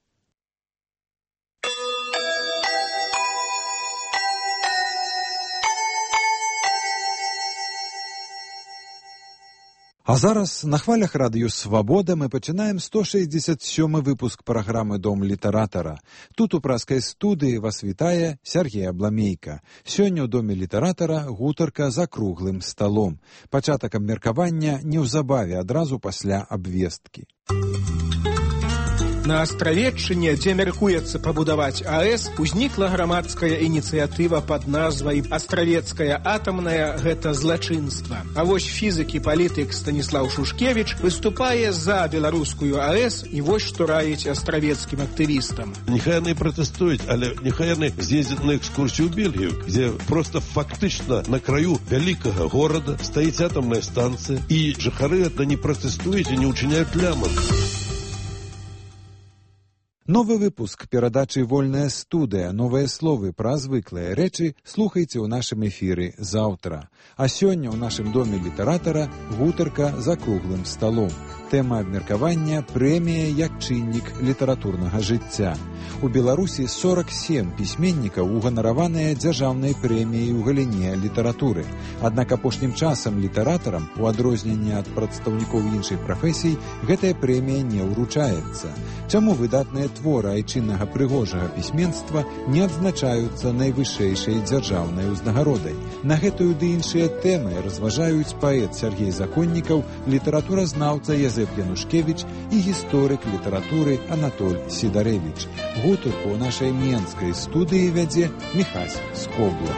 А зараз на хвалях радыё «Свабода» мы пачынаем сто шэсцьдзесят сёмы выпуск праграмы «Дом літаратара». Тут у праскай студыі вас вітае Сергей Абламейка. Сёння ў Доме літаратара гутарка за круглым сталом. Пачатак абмеркавання неўзабаве, адразу пасля абвесткі. На Астравеччыне, дзе мяркуецца пабудаваць АЭС, узнікла грамадская ініцыятыва пад назвай «Астравецкая атамная» – гэта злачынства. А вось фізык і палітык Станіслаў Шушкевіч выступае за беларускую АЭС і вось што раіць астравецкім актывістам. Нехай яны пратэстуюць, але нехай яны з'ездзяць на экскурсію ў Бельгію, дзе проста фактычна на краю вялікага горада стаіць атамная станцыя, і жыхары адна не пратэстуюць і не ўчыняюць лямак. Новы выпуск перадачы «Вольная студыя». Новыя словы пра звыклыя рэчы слухайце ў нашым эфіры заўтра. А сёння ў нашым Доме літаратара гутарка за круглым сталом. Тэма абмеркавання – прэмія як чыннік літаратурнага жыцця. У Беларусі сорок сем пісьменнікаў уганараваныя дзяржаўнай прэміяй у галіне літаратуры. Аднак апошнім часам літаратарам, у адрозненне ад прадстаўнікоў іншых прафесій, гэтая прэмія не ўручаецца. Чаму выдатныя творы айчыннага прыгожага пісьменства не адзначаюцца найвышэйшай дзяржаўнай узнагародай? На гэтую ды іншыя тэмы разважаюць паэт Сергей Законнікаў, літаратуразнаўца Язэп Янушкевіч і гісторык літаратуры Анатоль Сідарэвіч. Гутарку ў нашай менскай студыі вядзе Міхась Скобла.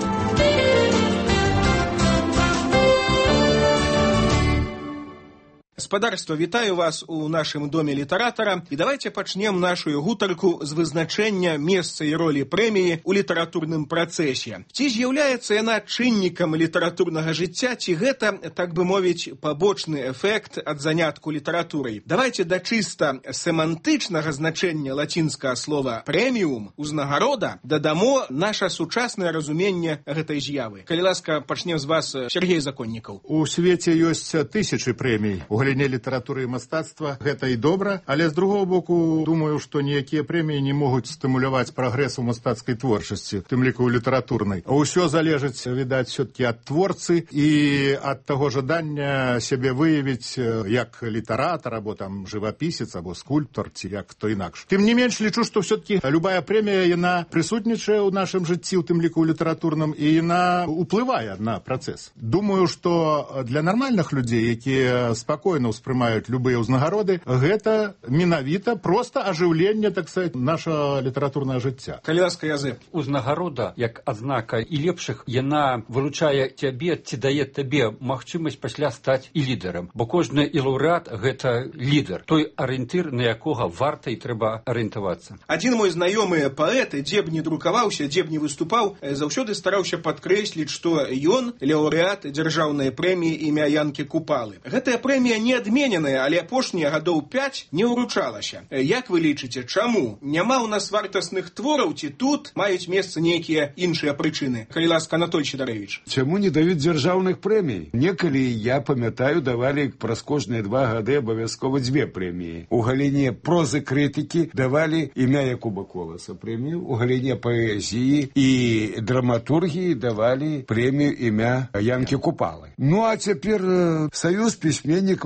Гаспадарства, вітаю вас у нашым Доме літаратара. І давайте пачнем нашу гутарку з вызначэння месца і ролі прэміі ў літаратурным працэсе. Ці з'яўляецца яна чыннікам літаратурнага жыцця, ці гэта, так бы мовіць, пабочны эфект ад занятку літаратурай? Давайте да чыста семантычнага значэння лацінскага слова «прэміум» – «узнагарода» дадамо наша сучаснае разуменне гэтай з'явы. Калі ласка, пачнем з вас, Сергей Законнікаў. У свеце ёсць тысячы прэмій у галіне літаратуры і мастацтва, гэта і добра, але з другого боку, думаю, што ніякія прэміі не могуць стымуляваць прагрэс у мастацкай творчасці, тым ліку ў літаратурнай. Усё залежыць, відаць, все-таки ад творцы і ад таго жадання сябе выявіць як літаратар, або там жывапісец, або скульптор, ці як то інакш. Тым не менш, лічу, што все-таки любая прэмія, яна прысутнічае ў нашым жыцці, у тым ліку ў літаратурным, і яна уплывае на працэс. Думаю, што для нармальных людзей, якія спакойна ўспрымаюць любыя ўзнагароды, гэта менавіта проста ажыўленне, так сказать, нашага літаратурнага жыцця. Калі ласка, Язэп. Узнагарода, як адзнака і лепшых, яна выручае цябе, ці дае табе магчымасць пасля стаць і лідарам. Бо кожны і лаўрэат – гэта лідар, той арыентыр, на якога варта і трэба арыентавацца. Адзін мой знаёмы паэт, дзе б не друкаваўся, дзе б не выступаў, заўсёды стараўся падкрэсліць, што ён лаўрэат дзяржаўнай прэміі імя Янкі Купалы. Гэтая прэмія не адмененая, але апошнія гадоў пяць не ўручалася. Як вы лічыце, чаму? Няма ў нас вартасных твораў, ці тут маюць месца нейкія іншыя прычыны? Калі ласка, Анатоль Сідарэвіч. Чаму не даюць дзяржаўных прэмій? Некалі, я памятаю, давалі праз кожныя два гады абавязкова дзве прэміі. У галіне прозы крытыкі давалі імя Якуба Коласа прэмію, у галіне паэзіі і драматургіі давалі прэмію імя Янкі Купалы. Ну, а цяпер Саюз пісьменнікаў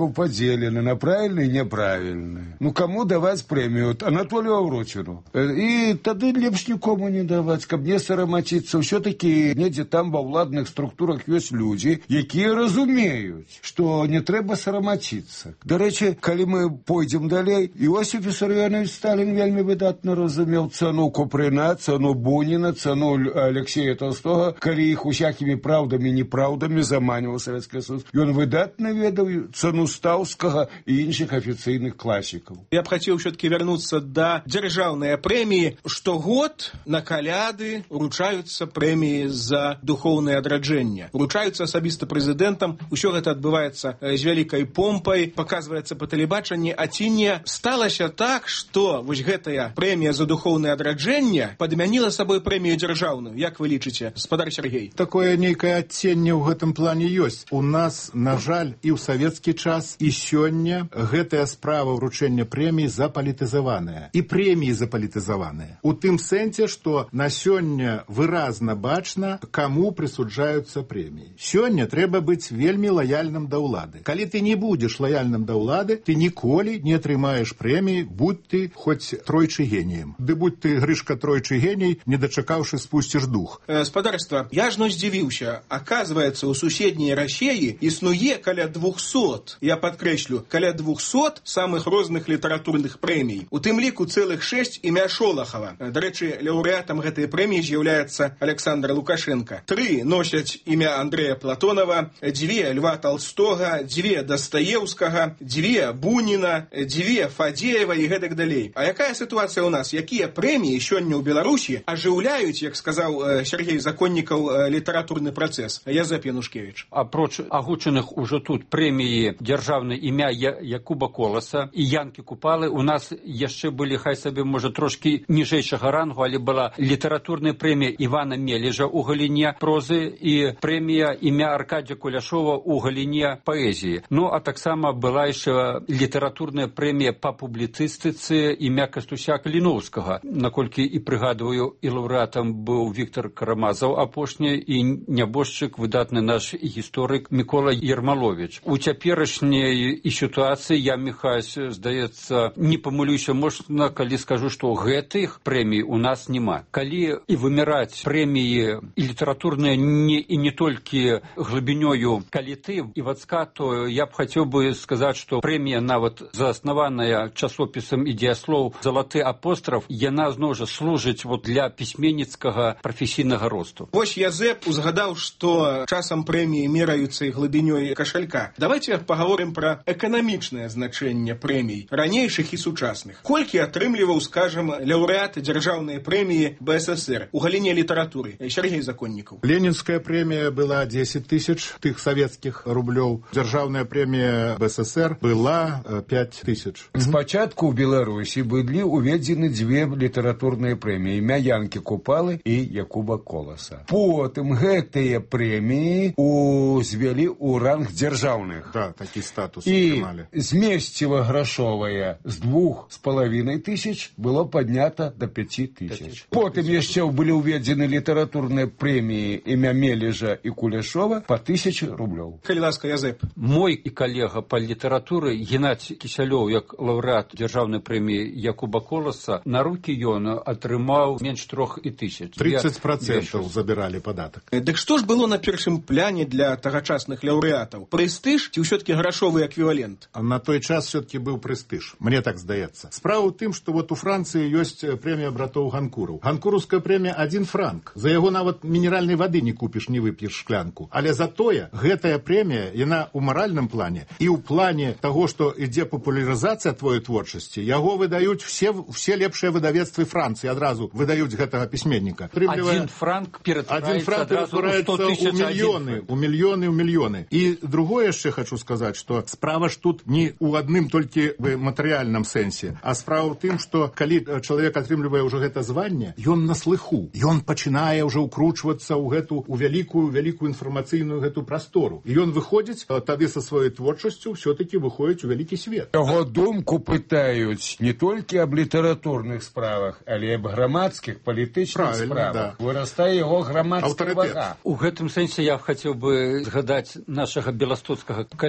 участников поделены на правильные и неправильные. Ну, кому давать премию? Анатолию Аврочину. И тогда лепш никому не давать, каб не сараматиться. Все-таки недзе там во владных структурах есть люди, якія разумеют, что не треба сараматиться. До речи, коли мы пойдем далей, Иосиф Виссарионович Сталин вельми выдатно разумел цену Куприна, цену Бунина, цену Алексея Толстого, коли их усякими правдами и неправдами заманивал Советский Союз. И он выдатно ведал цену Стаўскага и інших официальных классиков. Я бы хотел все-таки вернуться до державной премии. Штогод на каляды уручаются премии за духовное адраджэнне. Уручаются особисто президентом. Усё гэта адбываецца з вялікай помпай, показывается по телебачанні, а ці не сталася так, что вось гэтая прэмія за духовное адраджэнне падмяніла сабой прэмію дзяржаўную. Як вы лічыце, гаспадар Сергей? Такое нейкае адценне ў гэтым плане ёсць. У нас, на жаль, і ў савецкі час, і сёння гэтая справа ўручэння прэміі запалітызаваная. І прэміі запалітызаваныя. У тым сэнсе, што на сёння выразна бачна, каму прысуджаюцца прэміі. Сёння трэба быць вельмі лаяльным да ўлады. Калі ты не будзеш лаяльным да ўлады, ты ніколі не атрымаеш прэміі, будь ты хоць тройчы геніем. Ды будь ты, Грышка, тройчы геній, не дачакаўшы, спусціш дух. Спадарства, я ж ну здзівіўся. Аказваецца, у суседняй Расеі існуе каля двухсот, я падкрэслю, каля двухсот самых розных літаратурных прэмій. У тым ліку цэлых шэсць імя Шолахава. Да рэчы, лаўрэатам гэтай прэміі з'яўляецца Александр Лукашенко. Тры носяць імя Андрэя Платонова, дзве Льва Толстога, дзве Дастаеўскага, дзве Буніна, дзве Фадзеева і гэтак далей. А якая сітуацыя ў нас? Якія прэміі сёння ў Беларусі ажыўляюць, як сказаў Сергей Законнікаў, літаратурны працэс? Язэп Янушкевич. Апроч агучаных ужо тут прэміі дзяржаўнай імя Якуба Коласа і Янкі Купалы, у нас яшчэ былі, хай сабе, можа, трошкі ніжэйшага рангу, але была літаратурная прэмія Івана Мележа ў галіне прозы і прэмія імя Аркадзя Куляшова ў галіне паэзіі. Ну, а таксама была яшчэ літаратурная прэмія па публіцыстыцы імя Кастуся Каліноўскага. Наколькі і прыгадваю, і лаўрэатам быў Віктор Карамазаў апошні, і нябожчык, выдатны наш гісторык Мікола Ермалович. У цяперашняй і сітуацыі я, Міхась, здаецца, не памылюся, можна, калі скажу, што гэтых прэмій у нас няма. Калі і выміраць прэміі і літаратурныя не, і не толькі глыбінёю каліты і вацка, то я б хацеў бы сказаць, што прэмія нават заснаваная часопісам і дзеяслоў «Залаты апостраф», яна зноў жа служыць вот для пісьменніцкага прафесійнага росту. Вось Язэп узгадаў, што часам прэміі мераюцца і глыбінёй кашалька. Давайте паговорым пра эканамічнае значэнне прэмій, ранейшых і сучасных. Колькі атрымліваў, скажам, лаўрэат дзяржаўнай прэміі БССР у галіне літаратуры? Сергей Законнікаў. Ленинская премия была десять тысяч тых советских рублёў. Дзяржаўная премия БССР была пять тысяч. Спачатку ў Беларусі былі уведзены дзве літаратурныя прэміі, імя Янкі Купалы і Якуба Коласа. Потым гэтыя прэміі узвялі ў ранг дзяржаўных. Да, такі статус і атрымалі. Змесціва грашовая з двух з палавінай тысяч было паднята да пяці тысяч. Потым яшчэ былі ўведзены літаратурныя прэміі імя Мележа і Куляшова па тысячы рублёў. Калі ласка, Язэп. Мой і калега па літаратуры Геннадзь Кісялёў, як лаўрэат дзяржаўнай прэміі Якуба Коласа, на рукі ён атрымаў менш трох і тысяч. тридцать процентов забіралі падатак. Дык што ж было на першым пляне для тагачасных лаўрэатаў? Прэстыж ці ўсё-таки грашовы эквівалент? На той час все-таки был престиж, мне так здаецца. Справа ў тым, што вот у Францыі ёсць прэмія братоў Ганкураў. Ганкураўская прэмія один франк. За яго нават мінеральнай вады не купіш, не вып'еш шклянку. Але затое гэтая прэмія, яна ў маральным плане і ў плане таго, што ідзе папулярызацыя твоей творчасці, яго выдаюць все, все лепшыя выдавецтвы Францыі, адразу выдаюць гэтага пісьменніка. Один франк ператвараецца адразу ў сто тысяч. У мільёны, у мільёны, у мільёны. І другое яшчэ хочу сказаць, што справа ж тут не ў адным толькі в матэрыяльным сэнсе, а справа ў тым, што калі чалавек атрымлівае ўжо гэта званне, ён на слыху, ён пачынае ўжо ўкручвацца ў гэту у вялікую вялікую інфармацыйную гэту прастору. І ён выходзіць тады са сваёй творчасцю, все-таки выходзіць у вялікі свет. Яго думку пытаюць не толькі аб літаратурных справах, але аб грамадскіх палітычных справах. Да. Вырастае яго грамадская вага. У гэтым сэнсе я хацеў бы згадаць нашага беластоцкага калегу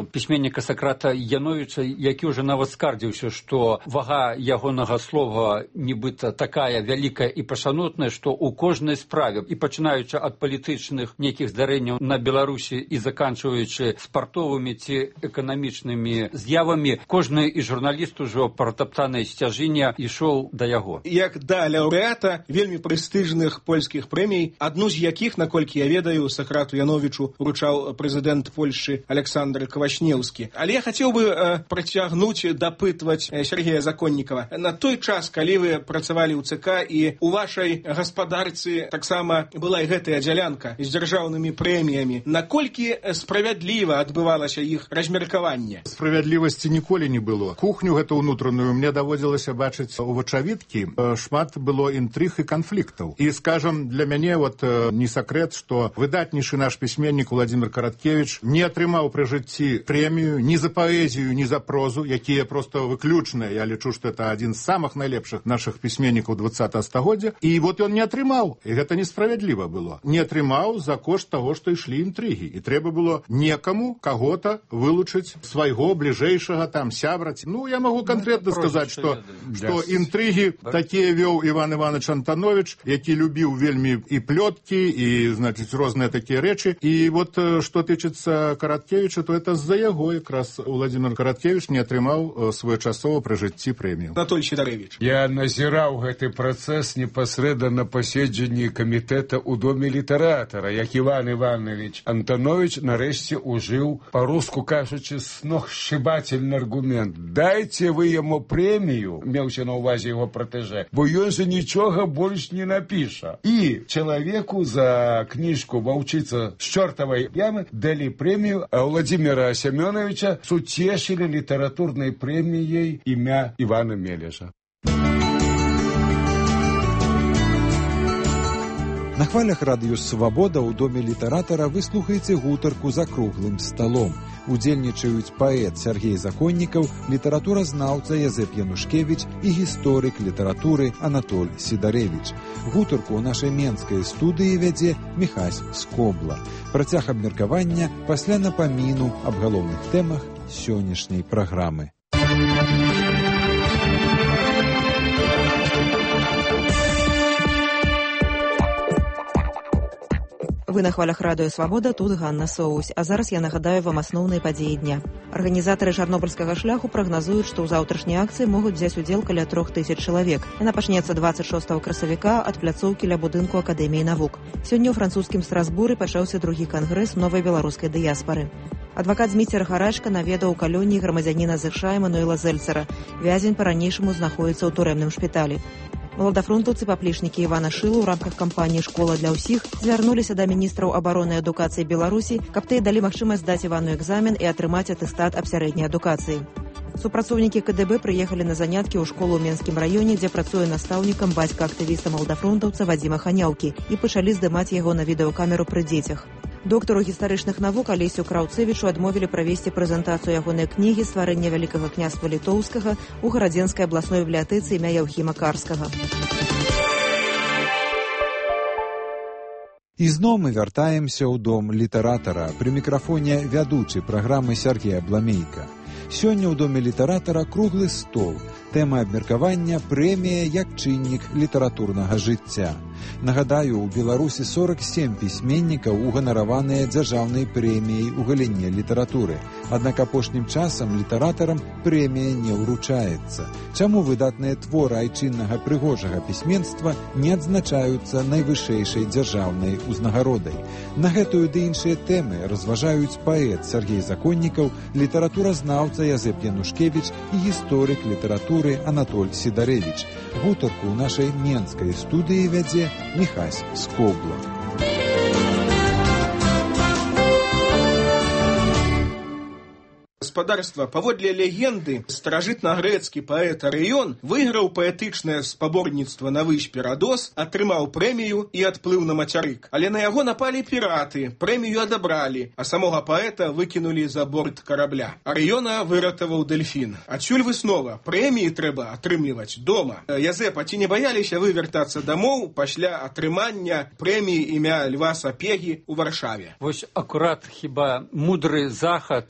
пісьменніка Сакрата Яновіча, які ўжо нават скардзіўся, што вага ягонага слова нібыта такая вялікая і пашанотная, што ў кожнай справе, і пачынаючы ад палітычных нейкіх здарэнняў на Беларусі і заканчваючы спартовымі ці эканамічнымі з'явамі, кожны і журналіст ужо пратаптанай сцяжыне ішоў да яго. Як да лаўрэата вельмі прэстыжных польскіх прэмій, адну з якіх, наколькі я ведаю, Сакрату Яновічу уручаў прэзідэнт Польшчы Александр Квашнеўскі. Але я хацеў бы э, працягнуць дапытваць э, Сергея Законнікава. На той час, калі вы працавалі ў ЦК і у вашай гаспадарцы таксама была і гэтая дзялянка з дзяржаўнымі прэміямі, наколькі справядліва адбывалася іх размеркаванне? Справядлівасці ніколі не было. Кухню гэту ўнутраную мне даводзілася бачыць у вачавіткі. Шмат было інтрыг і канфліктаў. І, скажам, для мяне вот не сакрэт, што выдатнейшы наш пісьменнік Владимир Караткевич не атрымаў пры жыцці прэмію ні за паэзію, ні за прозу, якія проста выключныя. Я лічу, што это адзін з самых найлепшых нашых пісьменнікаў двадцатага стагоддзя. І вот ён не атрымаў. І гэта несправядліва было. Не атрымаў за кошт таго, што ішлі інтрыгі. І трэба было некаму, каго-то вылучыць свайго бліжэйшага там сябраць. Ну, я магу канкрэтна ну, сказаць, што, што інтрыгі такія вёў Іван Іванович Антанович, які любіў вельмі і плёткі, і, значыць, розныя такія рэчы. І вот што тычыцца Караткевича, то это з-за яго якраз Владимир Караткевич не атрымаў своечасова пры жыцці прэмію. Анатоль Сідарэвіч. Я назіраў гэты працэс непасрэдна на паседжанні камітэта ў доме літаратара, як Іван Іванович Антанович нарэшце ужыў, па-руску кажучы, сногсшибательны аргумент. Дайце вы яму прэмію, меўся на ўвазе яго пратэжэ, бо ён же нічога больш не напіша. І чалавеку за кніжку «Ваўчыца з чортавай ямы» далі прэмію, а Владимира Семеновича суцешылі літаратурнай прэміяй імя Івана Мелеша. На хвалях радыё «Свабода» ў доме літаратара вы слухаеце гутарку за круглым сталом. Удзельнічаюць паэт Сергей Законнікаў, літаратуразнаўца Язэп Янушкевіч і гісторык літаратуры Анатоль Сідарэвіч. Гутарку ў нашай менскай студыі вядзе Міхась Скобла. Працяг абмеркавання пасля напаміну аб галоўных тэмах сённяшняй праграмы. Вы на хвалях радыё «Свабода», тут Ганна Соусь. А зараз я нагадаю вам асноўныя падзеі дня. Арганізатары чарнобыльскага шляху прагназуюць, што ў заўтрашняй акцыі могуць взяць удзел каля трох тысяч чалавек. Яна пачнецца дваццаць шостага красавіка ад пляцоўкі ля будынку Акадэміі навук. Сёння ў французскім Страсбуры пачаўся другі кангрэс новай беларускай дыяспары. Адвакат Зміцер Гарачка наведаў у калоніі грамадзяніна ЗША Эмануэла Зельцера. Вязень па-ранейшаму знаходзіцца ў турэмным шпіталі. Маладафронтаўцы паплечнікі Івана Шылу ў рамках кампаніі «Школа для ўсіх» звярнуліся да міністраў абароны і адукацыі Беларусі, каб тыя далі магчымасць здаць Івану экзамен і атрымаць атэстат аб сярэдняй адукацыі. Супрацоўнікі КДБ прыехалі на заняткі ў школу ў Менскім раёне, дзе працуе настаўнікам бацька актывіста маладафронтаўца Вадзіма Ханяўкі, і пачалі здымаць яго на відэакамеру пры дзецях. Доктару гістарычных навук Алесю Краўцэвічу адмовілі правесці прэзентацыю ягонай кнігі «Стварэнне вялікага княства літоўскага» у Гарадзенскай абласной бібліятэцы імя Яўхіма Карскага. Ізноў мы вяртаемся ў дом літаратара. Пры мікрафоне вядучы праграмы Сергея Бламейка. Сёння ў доме літаратара круглы стол. Тэма абмеркавання «Прэмія як чыннік літаратурнага жыцця». Нагадаю, у Беларусі сорок сем пісьменнікаў уганараваныя дзяржаўнай прэміяй у галіне літаратуры. Аднак апошнім часам літаратарам прэмія не ўручаецца. Чаму выдатныя творы айчыннага прыгожага пісьменства не адзначаюцца найвышэйшай дзяржаўнай узнагародай? На гэтую ды іншыя тэмы разважаюць паэт Сергей Законнікаў, літаратуразнаўца Язэп Янушкевіч і гісторык літаратуры Анатоль Сідарэвіч. Гутарку ў нашай менскай студыі вядзе Міхась Скобла. гаспадарства. Паводле легенды, старажытна-грэцкі паэт Арыён выйграў паэтычнае спаборніцтва на выспе Радос, атрымаў прэмію і адплыў на мацярык. Але на яго напалі піраты, прэмію адабралі, а самога паэта выкінулі за борт карабля. Арыёна выратаваў дэльфін. Адсюль выснова. Прэміі трэба атрымліваць дома. Язэпа, ці не баяліся вы вяртацца дамоў пасля атрымання прэміі імя Льва Сапегі ў Варшаве? Вось акурат хіба мудры захад,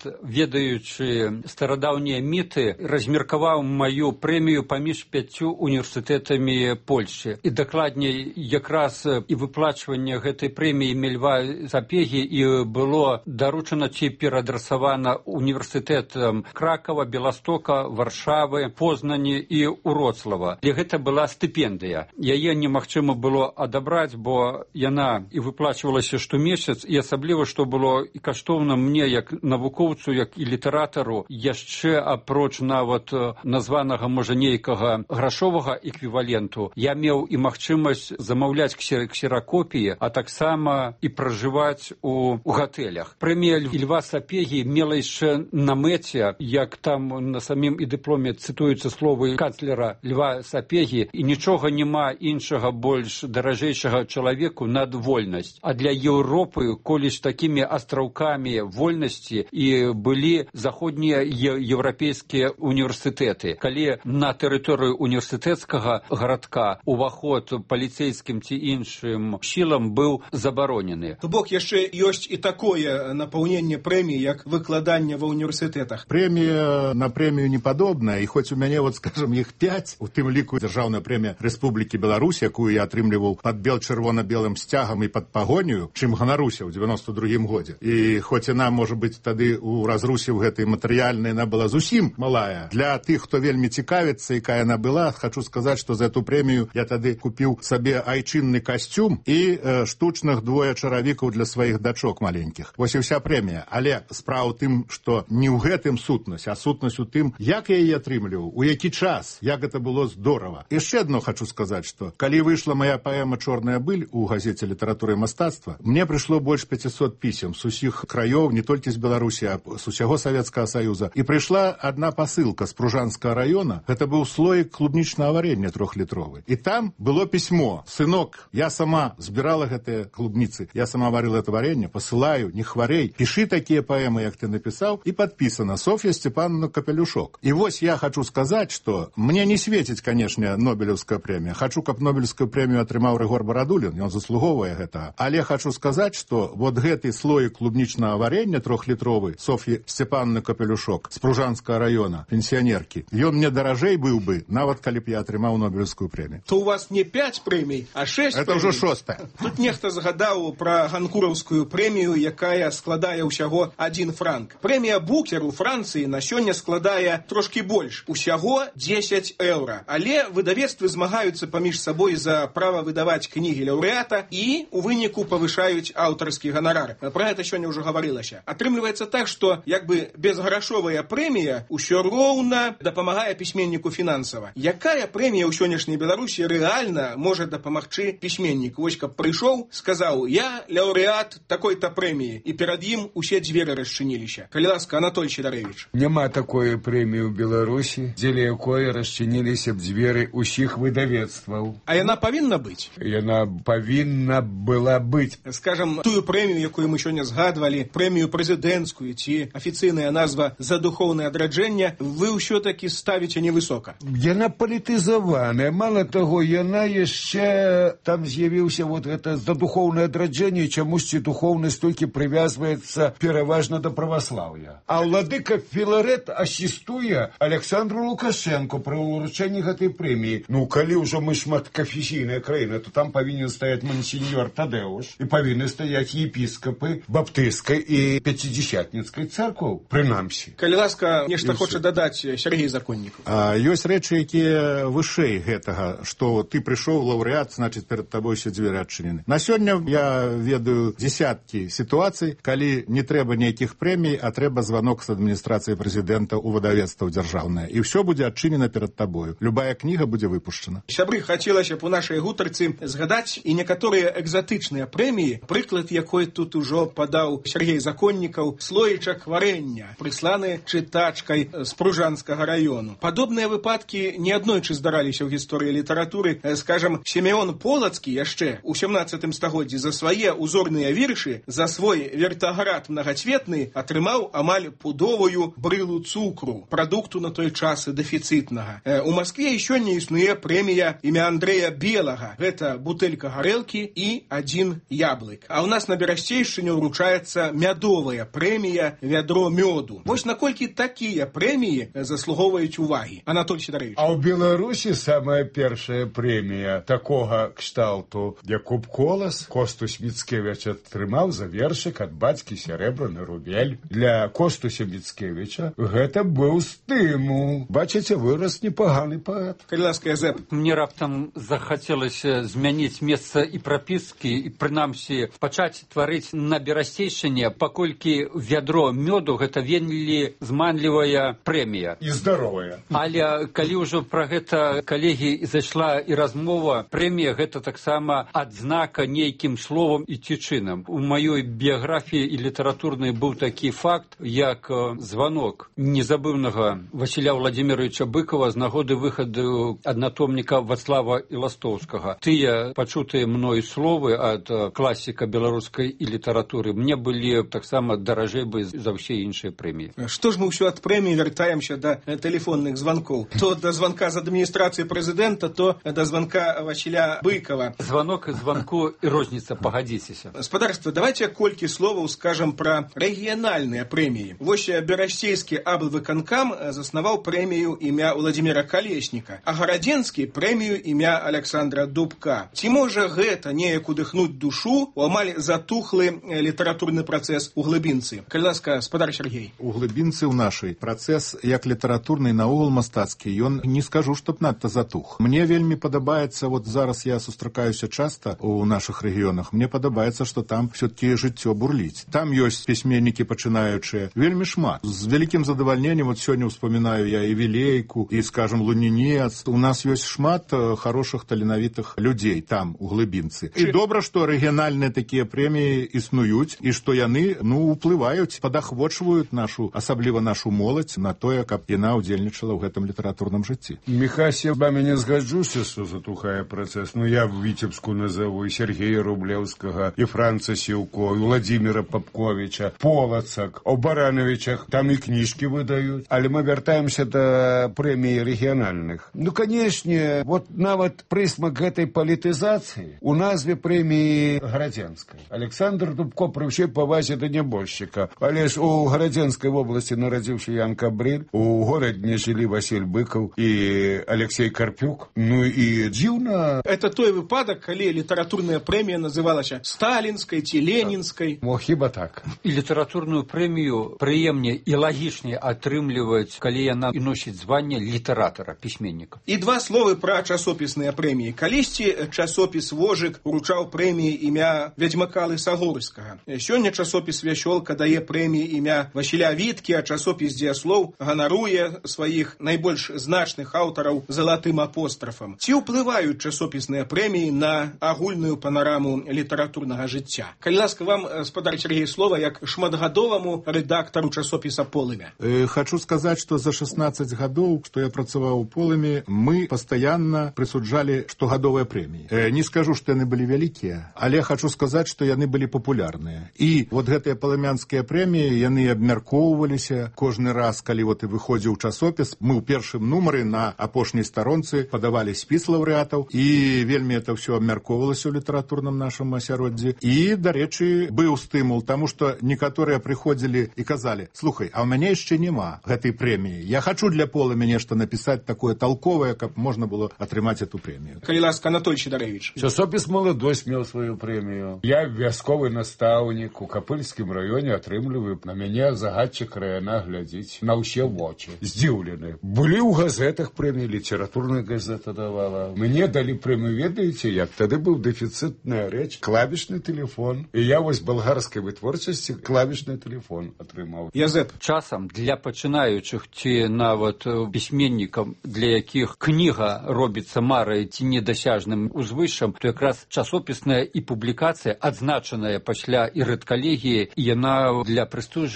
ведаючы старадаўнія міты, размеркаваў маю прэмію паміж пяццю універсітэтамі Польшчы. І дакладней, якраз і выплачванне гэтай прэміі імя Льва Сапегі і было даручана ці пераадрасавана універсітэтам Кракава, Беластока, Варшавы, Познані і Уроцлава. І гэта была стыпендыя. Яе немагчыма было адабраць, бо яна і выплачвалася штомесяц, і асабліва, што было і каштоўна мне, як навукоўцу, як і літаратару, яшчэ апроч нават названага, можа, нейкага грашовага эквіваленту, я меў і магчымасць замаўляць ксеракопіі, а таксама і пражываць у, у гатэлях. Прэмія Льва Сапегі мела яшчэ на мэце, як там на самім і дыпломе цытуюцца словы канцлера Льва Сапегі, і нічога няма іншага больш даражэйшага чалавеку над вольнасць. А для Еўропы колісь такімі астраўкамі вольнасці і былі заходнія еўрапейскія універсітэты. Калі на тэрыторыю універсітэцкага гарадка уваход паліцейскім ці іншым сілам быў забаронены. То бок яшчэ ёсць і такое напаўненне прэміі, як выкладанне ва універсітэтах. Прэмія на прэмію не падобная, і хоць у мяне, вот скажем, іх пяць, у тым ліку дзяржаўная прэмія Рэспублікі Беларусь, якую я атрымліваў пад бел-чырвона-белым сцягам і пад пагонію, чым ганаруся ў девяносто другім годзе. І хоць яна, можа быць, тады у разрусе ў гэтай матэрыяльнай яна была зусім малая. Для тых, хто вельмі цікавіцца, якая яна была, хочу сказаць, што за эту прэмію я тады купіў сабе айчынны касцюм і э, штучных двое чаравікаў для сваіх дачок маленькіх. Вось і вся прэмія. Але справа ў тым, што не ў гэтым сутнасць, а сутнасць у тым, як я яе атрымліваў, у які час, як гэта было здорава. Яшчэ адно хочу сказаць, што калі выйшла моя паэма «Чорная быль» у газеце «Літаратура і мастацтва», мне прыйшло больш пятьсот пісем з усіх краёў, не толькі з Беларусі, а з усяго Савецкага Саюза. І прыйшла адна пасылка з Пружанскага раёна. Гэта быў слоік клубнічнага варення трохлітровы. І там было пісьмо: «Сынок, я сама збірала гэтыя клубніцы, я сама варила это варенье, посылаю, не хварей, пиши такія паэмы, як ты напісаў», і падпісана Софья Степановна Капелюшок. І вось я хочу сказаць, што мне не светіць, канешне, Нобелевская прэмія. Хочу, каб Нобелевскую прэмію атрымаў Рыгор Барадулін, ён заслуговвае гэтага. Але хочу сказаць, што вот гэты слоік клубнічнага варення трохлітровы Софьи Степановны Капелюшок з Пружанскага раёна, пенсіянеркі, ён мне даражэй быў бы, нават калі б я атрымаў Нобелевскую прэмію. То у вас не пять прэмій, а шесть Это прэмій. ўжо шостая. Тут нехта згадаў пра ганкураўскую прэмію, якая складае ўсяго адзін франк. Прэмія Букер у Францыі на сёння складае трошкі больш, усяго дзесяць еўра. Але выдавецтвы змагаюцца паміж сабой за права выдаваць кнігі лаўрэата і у выніку павышаюць аўтарскі ганарар. Пра гэта сёння ўжо гаварылася. Атрымліваецца так, што як бы безграшовая прэмія ўсё роўна дапамагае пісьменніку фінансава. Якая прэмія ў сённяшняй Беларусі рэальна можа дапамагчы пісьменніку? Вось каб прыйшоў, сказаў: «Я лаўрэат такой-то прэміі», і перад ім усе дзверы расчыніліся. Калі ласка, Анатоль Сідарэвіч. Няма такой прэміі ў Беларусі, дзеля якой расчыніліся б дзверы ўсіх выдавецтваў. А яна павінна быць? Яна павінна была быць. Скажам, тую прэмію, якую мы сёння згадвалі, прэмію прэзідэнцкую ці афіцыйная назва «За духоўнае адраджэнне», вы ўсё-такі ставіце невысока. Яна палітызаваная. Мала таго, яна яшчэ там з'явіўся вот гэта «За духоўнае адраджэнне», чамусьці духоўнасць толькі прывязваецца пераважна да праваслаўя. А владыка Філарэт асістуе Александру Лукашенко пры ўручэнні гэтай прэміі. Ну, калі ўжо мы шматканфесійная краіна, то там павінен стаяць мансіньор Тадеуш, і павінны стаяць епіскапы баптысцкай і пяцідзясятніцкай царкоў, прынамсі. Калі ласка, нешта хоча дадаць Сергей Законнікаў. А, ёсць рэчы, якія вышэй гэтага, што ты прыйшоў лаўрэат, значыць, перад табой усе дзверы адчынены. На сёння я ведаю дзесяткі сітуацый, калі не трэба нейкіх прэмій, а трэба званок з адміністрацыі прэзідэнта ў выдавецтва дзяржаўнае. І ўсё будзе адчынена перад табою. Любая кніга будзе выпушчана. Сябры, хацелася б у нашай гутарцы згадаць і некаторыя экзатычныя прэміі, прыклад якой тут ужо падаў Сергей Законнікаў, слоечак варення. прысланы чытачкай з Пружанскага раёну. Падобныя выпадкі неаднойчы здараліся ў гісторыі літаратуры. Скажам, Сімеон Полацкі яшчэ ў сямнаццатым стагоддзі за свае узорныя віршы, за свой вертаград мнагацветны атрымаў амаль пудовую брылу цукру, прадукту на той час дэфіцытнага. У Маскве і сёння існуе прэмія імя Андрэя Белага. Гэта бутэлька гарэлкі і адзін яблык. А ў нас на Берасцейшчыне ўручаецца мядовая прэмія «Вядро мёду». Вось наколькі такія прэміі заслугоўваюць увагі. Анатоль Сідарэвіч. А ў Беларусі самая першая прэмія такога кшталту, як Кубколас, Костусь Міцкевіч атрымаў за вершык ад бацькі «Сярэбраны рубель». Для Костуся Міцкевіча гэта быў стымул. Бачыце, вырас непаганы паэт. Калі ласка, Язэп. Мне раптам захацелася змяніць месца і прапіскі, і прынамсі пачаць тварыць на Берасцейшчыне, паколькі «Вядро мёду» гэта вельмі зманлівая прэмія. І здаровая. Але калі ўжо пра гэта, калегі, зайшла і размова, прэмія гэта таксама адзнака нейкім словам і ці чынам. У маёй біяграфіі і літаратурнай быў такі факт, як званок незабыўнага Васіля Владзіміровича Быкова з нагоды выхаду аднатомніка Вацлава Іластоўскага. Тыя пачутыя мной словы ад класіка беларускай і літаратуры мне былі таксама даражэй бы за ўсе іншыя прэміі. Што ж мы ўсё ад прэміі вяртаемся да тэлефонных званкоў? То да званка з адміністрацыі прэзідэнта, то да званка Васіля Быкова. Званок і званку і розніца, пагадзіцеся. Спадарства, давайте колькі словаў скажам пра рэгіянальныя прэміі. Вось Берасцейскі аблвыканкам заснаваў прэмію імя Владзіміра Калесніка, а Гарадзенскі прэмію імя Александра Дубка. Ці можа гэта неяк удыхнуць душу у амаль затухлы літаратурны працэс у глыбінцы? Калі ласка, спадар Сергей. У глыбінцы ў нашай працэс як літаратурны наогул мастацкі, ён не скажу, чтоб надта затух. Мне вельмі падабаецца, вот зараз я сустракаюся часта у нашых рэгіёнах, мне падабаецца, што там все-таки жыццё бурліць. Там ёсць пісьменнікі пачынаючыя вельмі шмат. З вялікім задавальненнем вот сёння ўспамінаю я і Вілейку, і, скажем, Лунінец. У нас ёсць шмат хорошых таленавітых людзей там у глыбінцы. І добра, што рэгіянальныя такія прэміі існуюць і што яны, ну, уплываюць, падахвочваюць нашу, асабліва нашу моладзь на тое, каб яна ўдзельнічала ў гэтым літаратурным жыцці. Міхась, я з вами не згаджуся, што затухае працэс. Ну, я в Віцебску назову і Сергея Рублеўскага, і Франца Сіўко, і Владзіміра Папковіча, Полацак, о Барановичах, там і кніжкі выдаюць. Але мы вяртаемся да прэміі рэгіянальных. Ну, канешне, вот нават прысмак гэтай палітызацыі у назве прэміі Гарадзенскай. Александр Дубко пры ўсёй павазе да нябожчыка. Але ж у Гарадзенскай вобласці нарадзіўся Ян Кабрыль, у горадне жылі Васіль Быкаў і Алексей Карпюк. Ну і дзіўна. Это той выпадак, калі літаратурная прэмія называлася сталінскай ці ленінскай. Мо хіба так. І літаратурную прэмію прыемней і лагічней атрымліваць, калі яна і носіць званне літаратара, пісьменніка. І два словы пра часопісныя прэміі. Калісьці часопіс «Вожык» уручаў прэміі імя Вядзьмака Лысагорскага. Сёння часопіс «Вясёлка» дае прэміі імя Васіля Віткі, а часопіс «Дзеяслоў» ганаруе сваіх найбольш значных аўтараў залатым апострафам. Ці ўплываюць часопісныя прэміі на агульную панараму літаратурнага жыцця? Калі ласка, вам, спадар Сергей, слова як шматгадоваму рэдактару часопіса «Полымя». Э, хочу сказаць, што за шестнадцать гадоў, што я працаваў у «Полымі», мы пастаянна прысуджалі штогадовыя прэміі. Э, не скажу, што яны былі вялікія, але хочу сказаць, што яны былі папулярныя. І вот гэтыя палымянскія прэміі, яны абмяркоўваліся кожны раз, калі вот і выходзіў часопіс. Мы ў першым нумары на апошняй старонцы падавалі спіс лаўрэатаў, і вельмі это ўсё абмяркоўвалася ў літаратурным нашым асяроддзі. І, дарэчы, быў стымул, таму што некаторыя прыходзілі і казалі: слухай, а ў мяне яшчэ няма гэтай прэміі. Я хочу для «Полымя» нешта напісаць такое толковае, каб можна было атрымаць эту прэмію. Калі ласка, Анатоль Сідарэвіч. Часопіс «Маладосць» меў сваю прэмію. Я вясковы настаўнік у Капыльскім раёне, атрымліваю, на мяне загадчык района глядзіць на ўсе вочы. Здзіўлены. Былі ў газетах прэміі, літаратурная газета давала. Мне далі прэмію, ведаеце, як тады быў дэфіцытная рэч, клавішны тэлефон. І я вось балгарскай вытворчасці клавішны тэлефон атрымаў. Язэп. Часам для пачынаючых ці нават пісьменнікам, для якіх кніга робіцца марай ці недасяжным узвышшам, то якраз часопісная і публікацыя, адзначаная пасля і рэдкалегіі, яна для прэстыжу стварае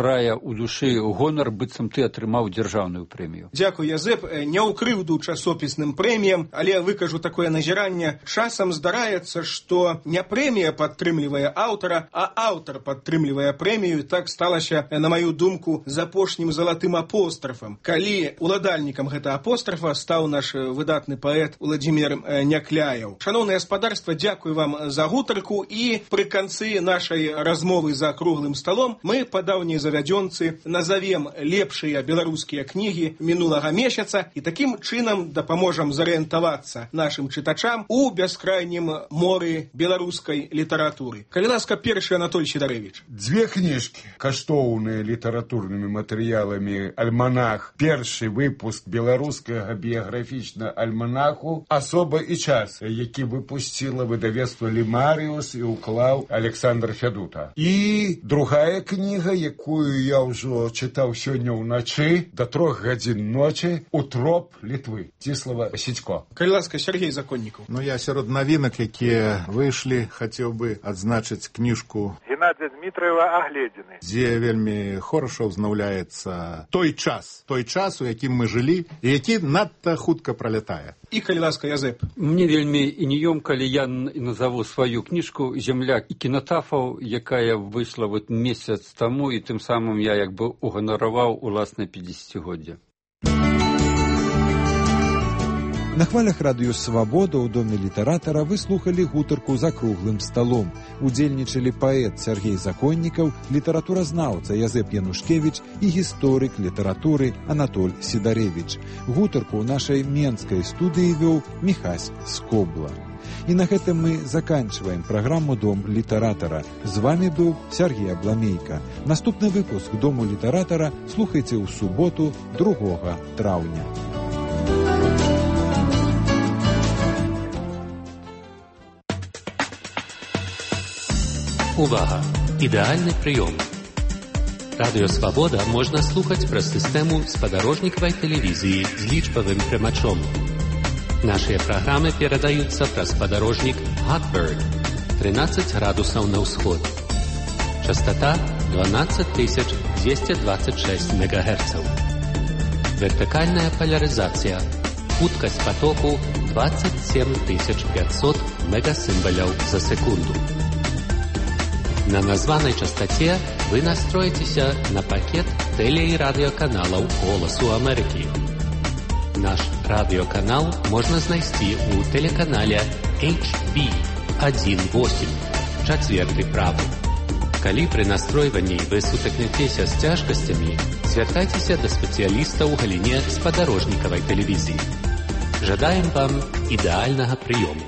ўзбурае ў душы гонар, быццам ты атрымаў дзяржаўную прэмію. Дзякуй, Язэп. Не ў крыўду часопісным прэміям, але выкажу такое назіранне. Часам здараецца, што не прэмія падтрымлівае аўтара, а аўтар падтрымлівае прэмію. Так сталася, на маю думку, з апошнім залатым апострафам. Калі уладальнікам гэта апострафа стаў наш выдатны паэт Уладзімір Някляеў. Шаноўнае гаспадарства, дзякуй вам за гутарку, і пры канцы нашай размовы за круглым сталом мы па даўняй завядзёнцы назавем лепшыя беларускія кнігі мінулага месяца і такім чынам дапаможам зарыентавацца нашым чытачам у бяскрайнім моры беларускай літаратуры. Калі ласка, першы Анатоль Сідарэвіч. Дзве кніжкі, каштоўныя літаратурнымі матэрыяламі альманах. Першы выпуск беларускага біяграфічнага альманаху «Асоба і час», які выпусціла выдавецтва «Лімаріус» і ўклаў Александр Фядута. І другая кніга, якую я ўжо чытаў сёння ўначы да трох гадзін ночы, «Утроп Літвы» Ціслава Сідько. Калі ласка, Сергей Законнікаў. Ну, я сярод навінак, якія выйшлі, хацеў бы адзначыць кніжку Геннадзя Дмітраева «Агледзіны», дзе вельмі хораша ўзнаўляецца той час, той час, у якім мы жылі, і які надта хутка пралятае. І, калі ласка, Язэп. Мне вельмі і неём, калі я назову сваю кніжку «Земля і кінотафаў», якая выйшла вот месяц таму, і тым самым я як бы уганараваў уласнае пяцідзесяцігоддзе. На хвалях радыё «Свабода» ў доме літаратара вы слухалі гутарку за круглым сталом. Удзельнічалі паэт Сергей Законнікаў, літаратуразнаўца Язэп Янушкевіч і гісторык літаратуры Анатоль Сідарэвіч. Гутарку ў нашай менскай студыі вёў Міхась Скобла. І на гэтым мы заканчиваем праграму «Дом літаратара». З вами быў Сергей Абламейка. Наступны выпуск «Дому літаратара» слухайце ў суботу, другога траўня. Увага! Ідэальны прыём. Радыё «Свабода» можна слухаць праз сістэму спадарожнікавай тэлевізіі з лічбавым прымачом. Нашыя праграмы перадаюцца праз спадарожнік Hotbird тринадцать градусаў на ўсход. Частота дванадцать тысяч двести двадцать шесть мегагерцаў. Вертыкальная полярызацыя. Хуткасць потоку двадцать семь тысяч пятьсот мегасімбаляў за секунду. На названай частоце вы настроіцеся на пакет тэле- і радыёканалаў «Голасу Амерыкі». Наш радыёканал можна знайсці ў тэлеканале эйч би один восемь, чацверты правы. Калі пры настройванні вы сутыкнецеся з цяжкасцямі, звяртайцеся да спецыяліста ў галіне спадарожнікавай тэлевізіі. Жадаем вам ідэальнага прыёму.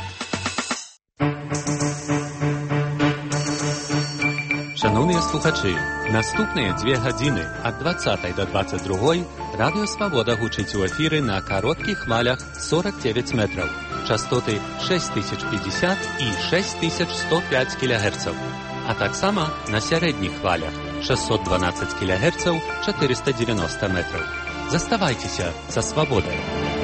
Шановныя слухачы, наступныя дзве гадзіны ад дваццатай да дваццаць другой радыё «Свабода» гучыць у эфіры на кароткіх хвалях сорок девять метраў, частоты шесть тысяч пятьдесят і шесть тысяч сто пять кілягерцаў, а таксама на сярэдніх хвалях шестьсот двенадцать кілягерцаў, четыреста девяносто метраў. Заставайцеся са «Свабодай».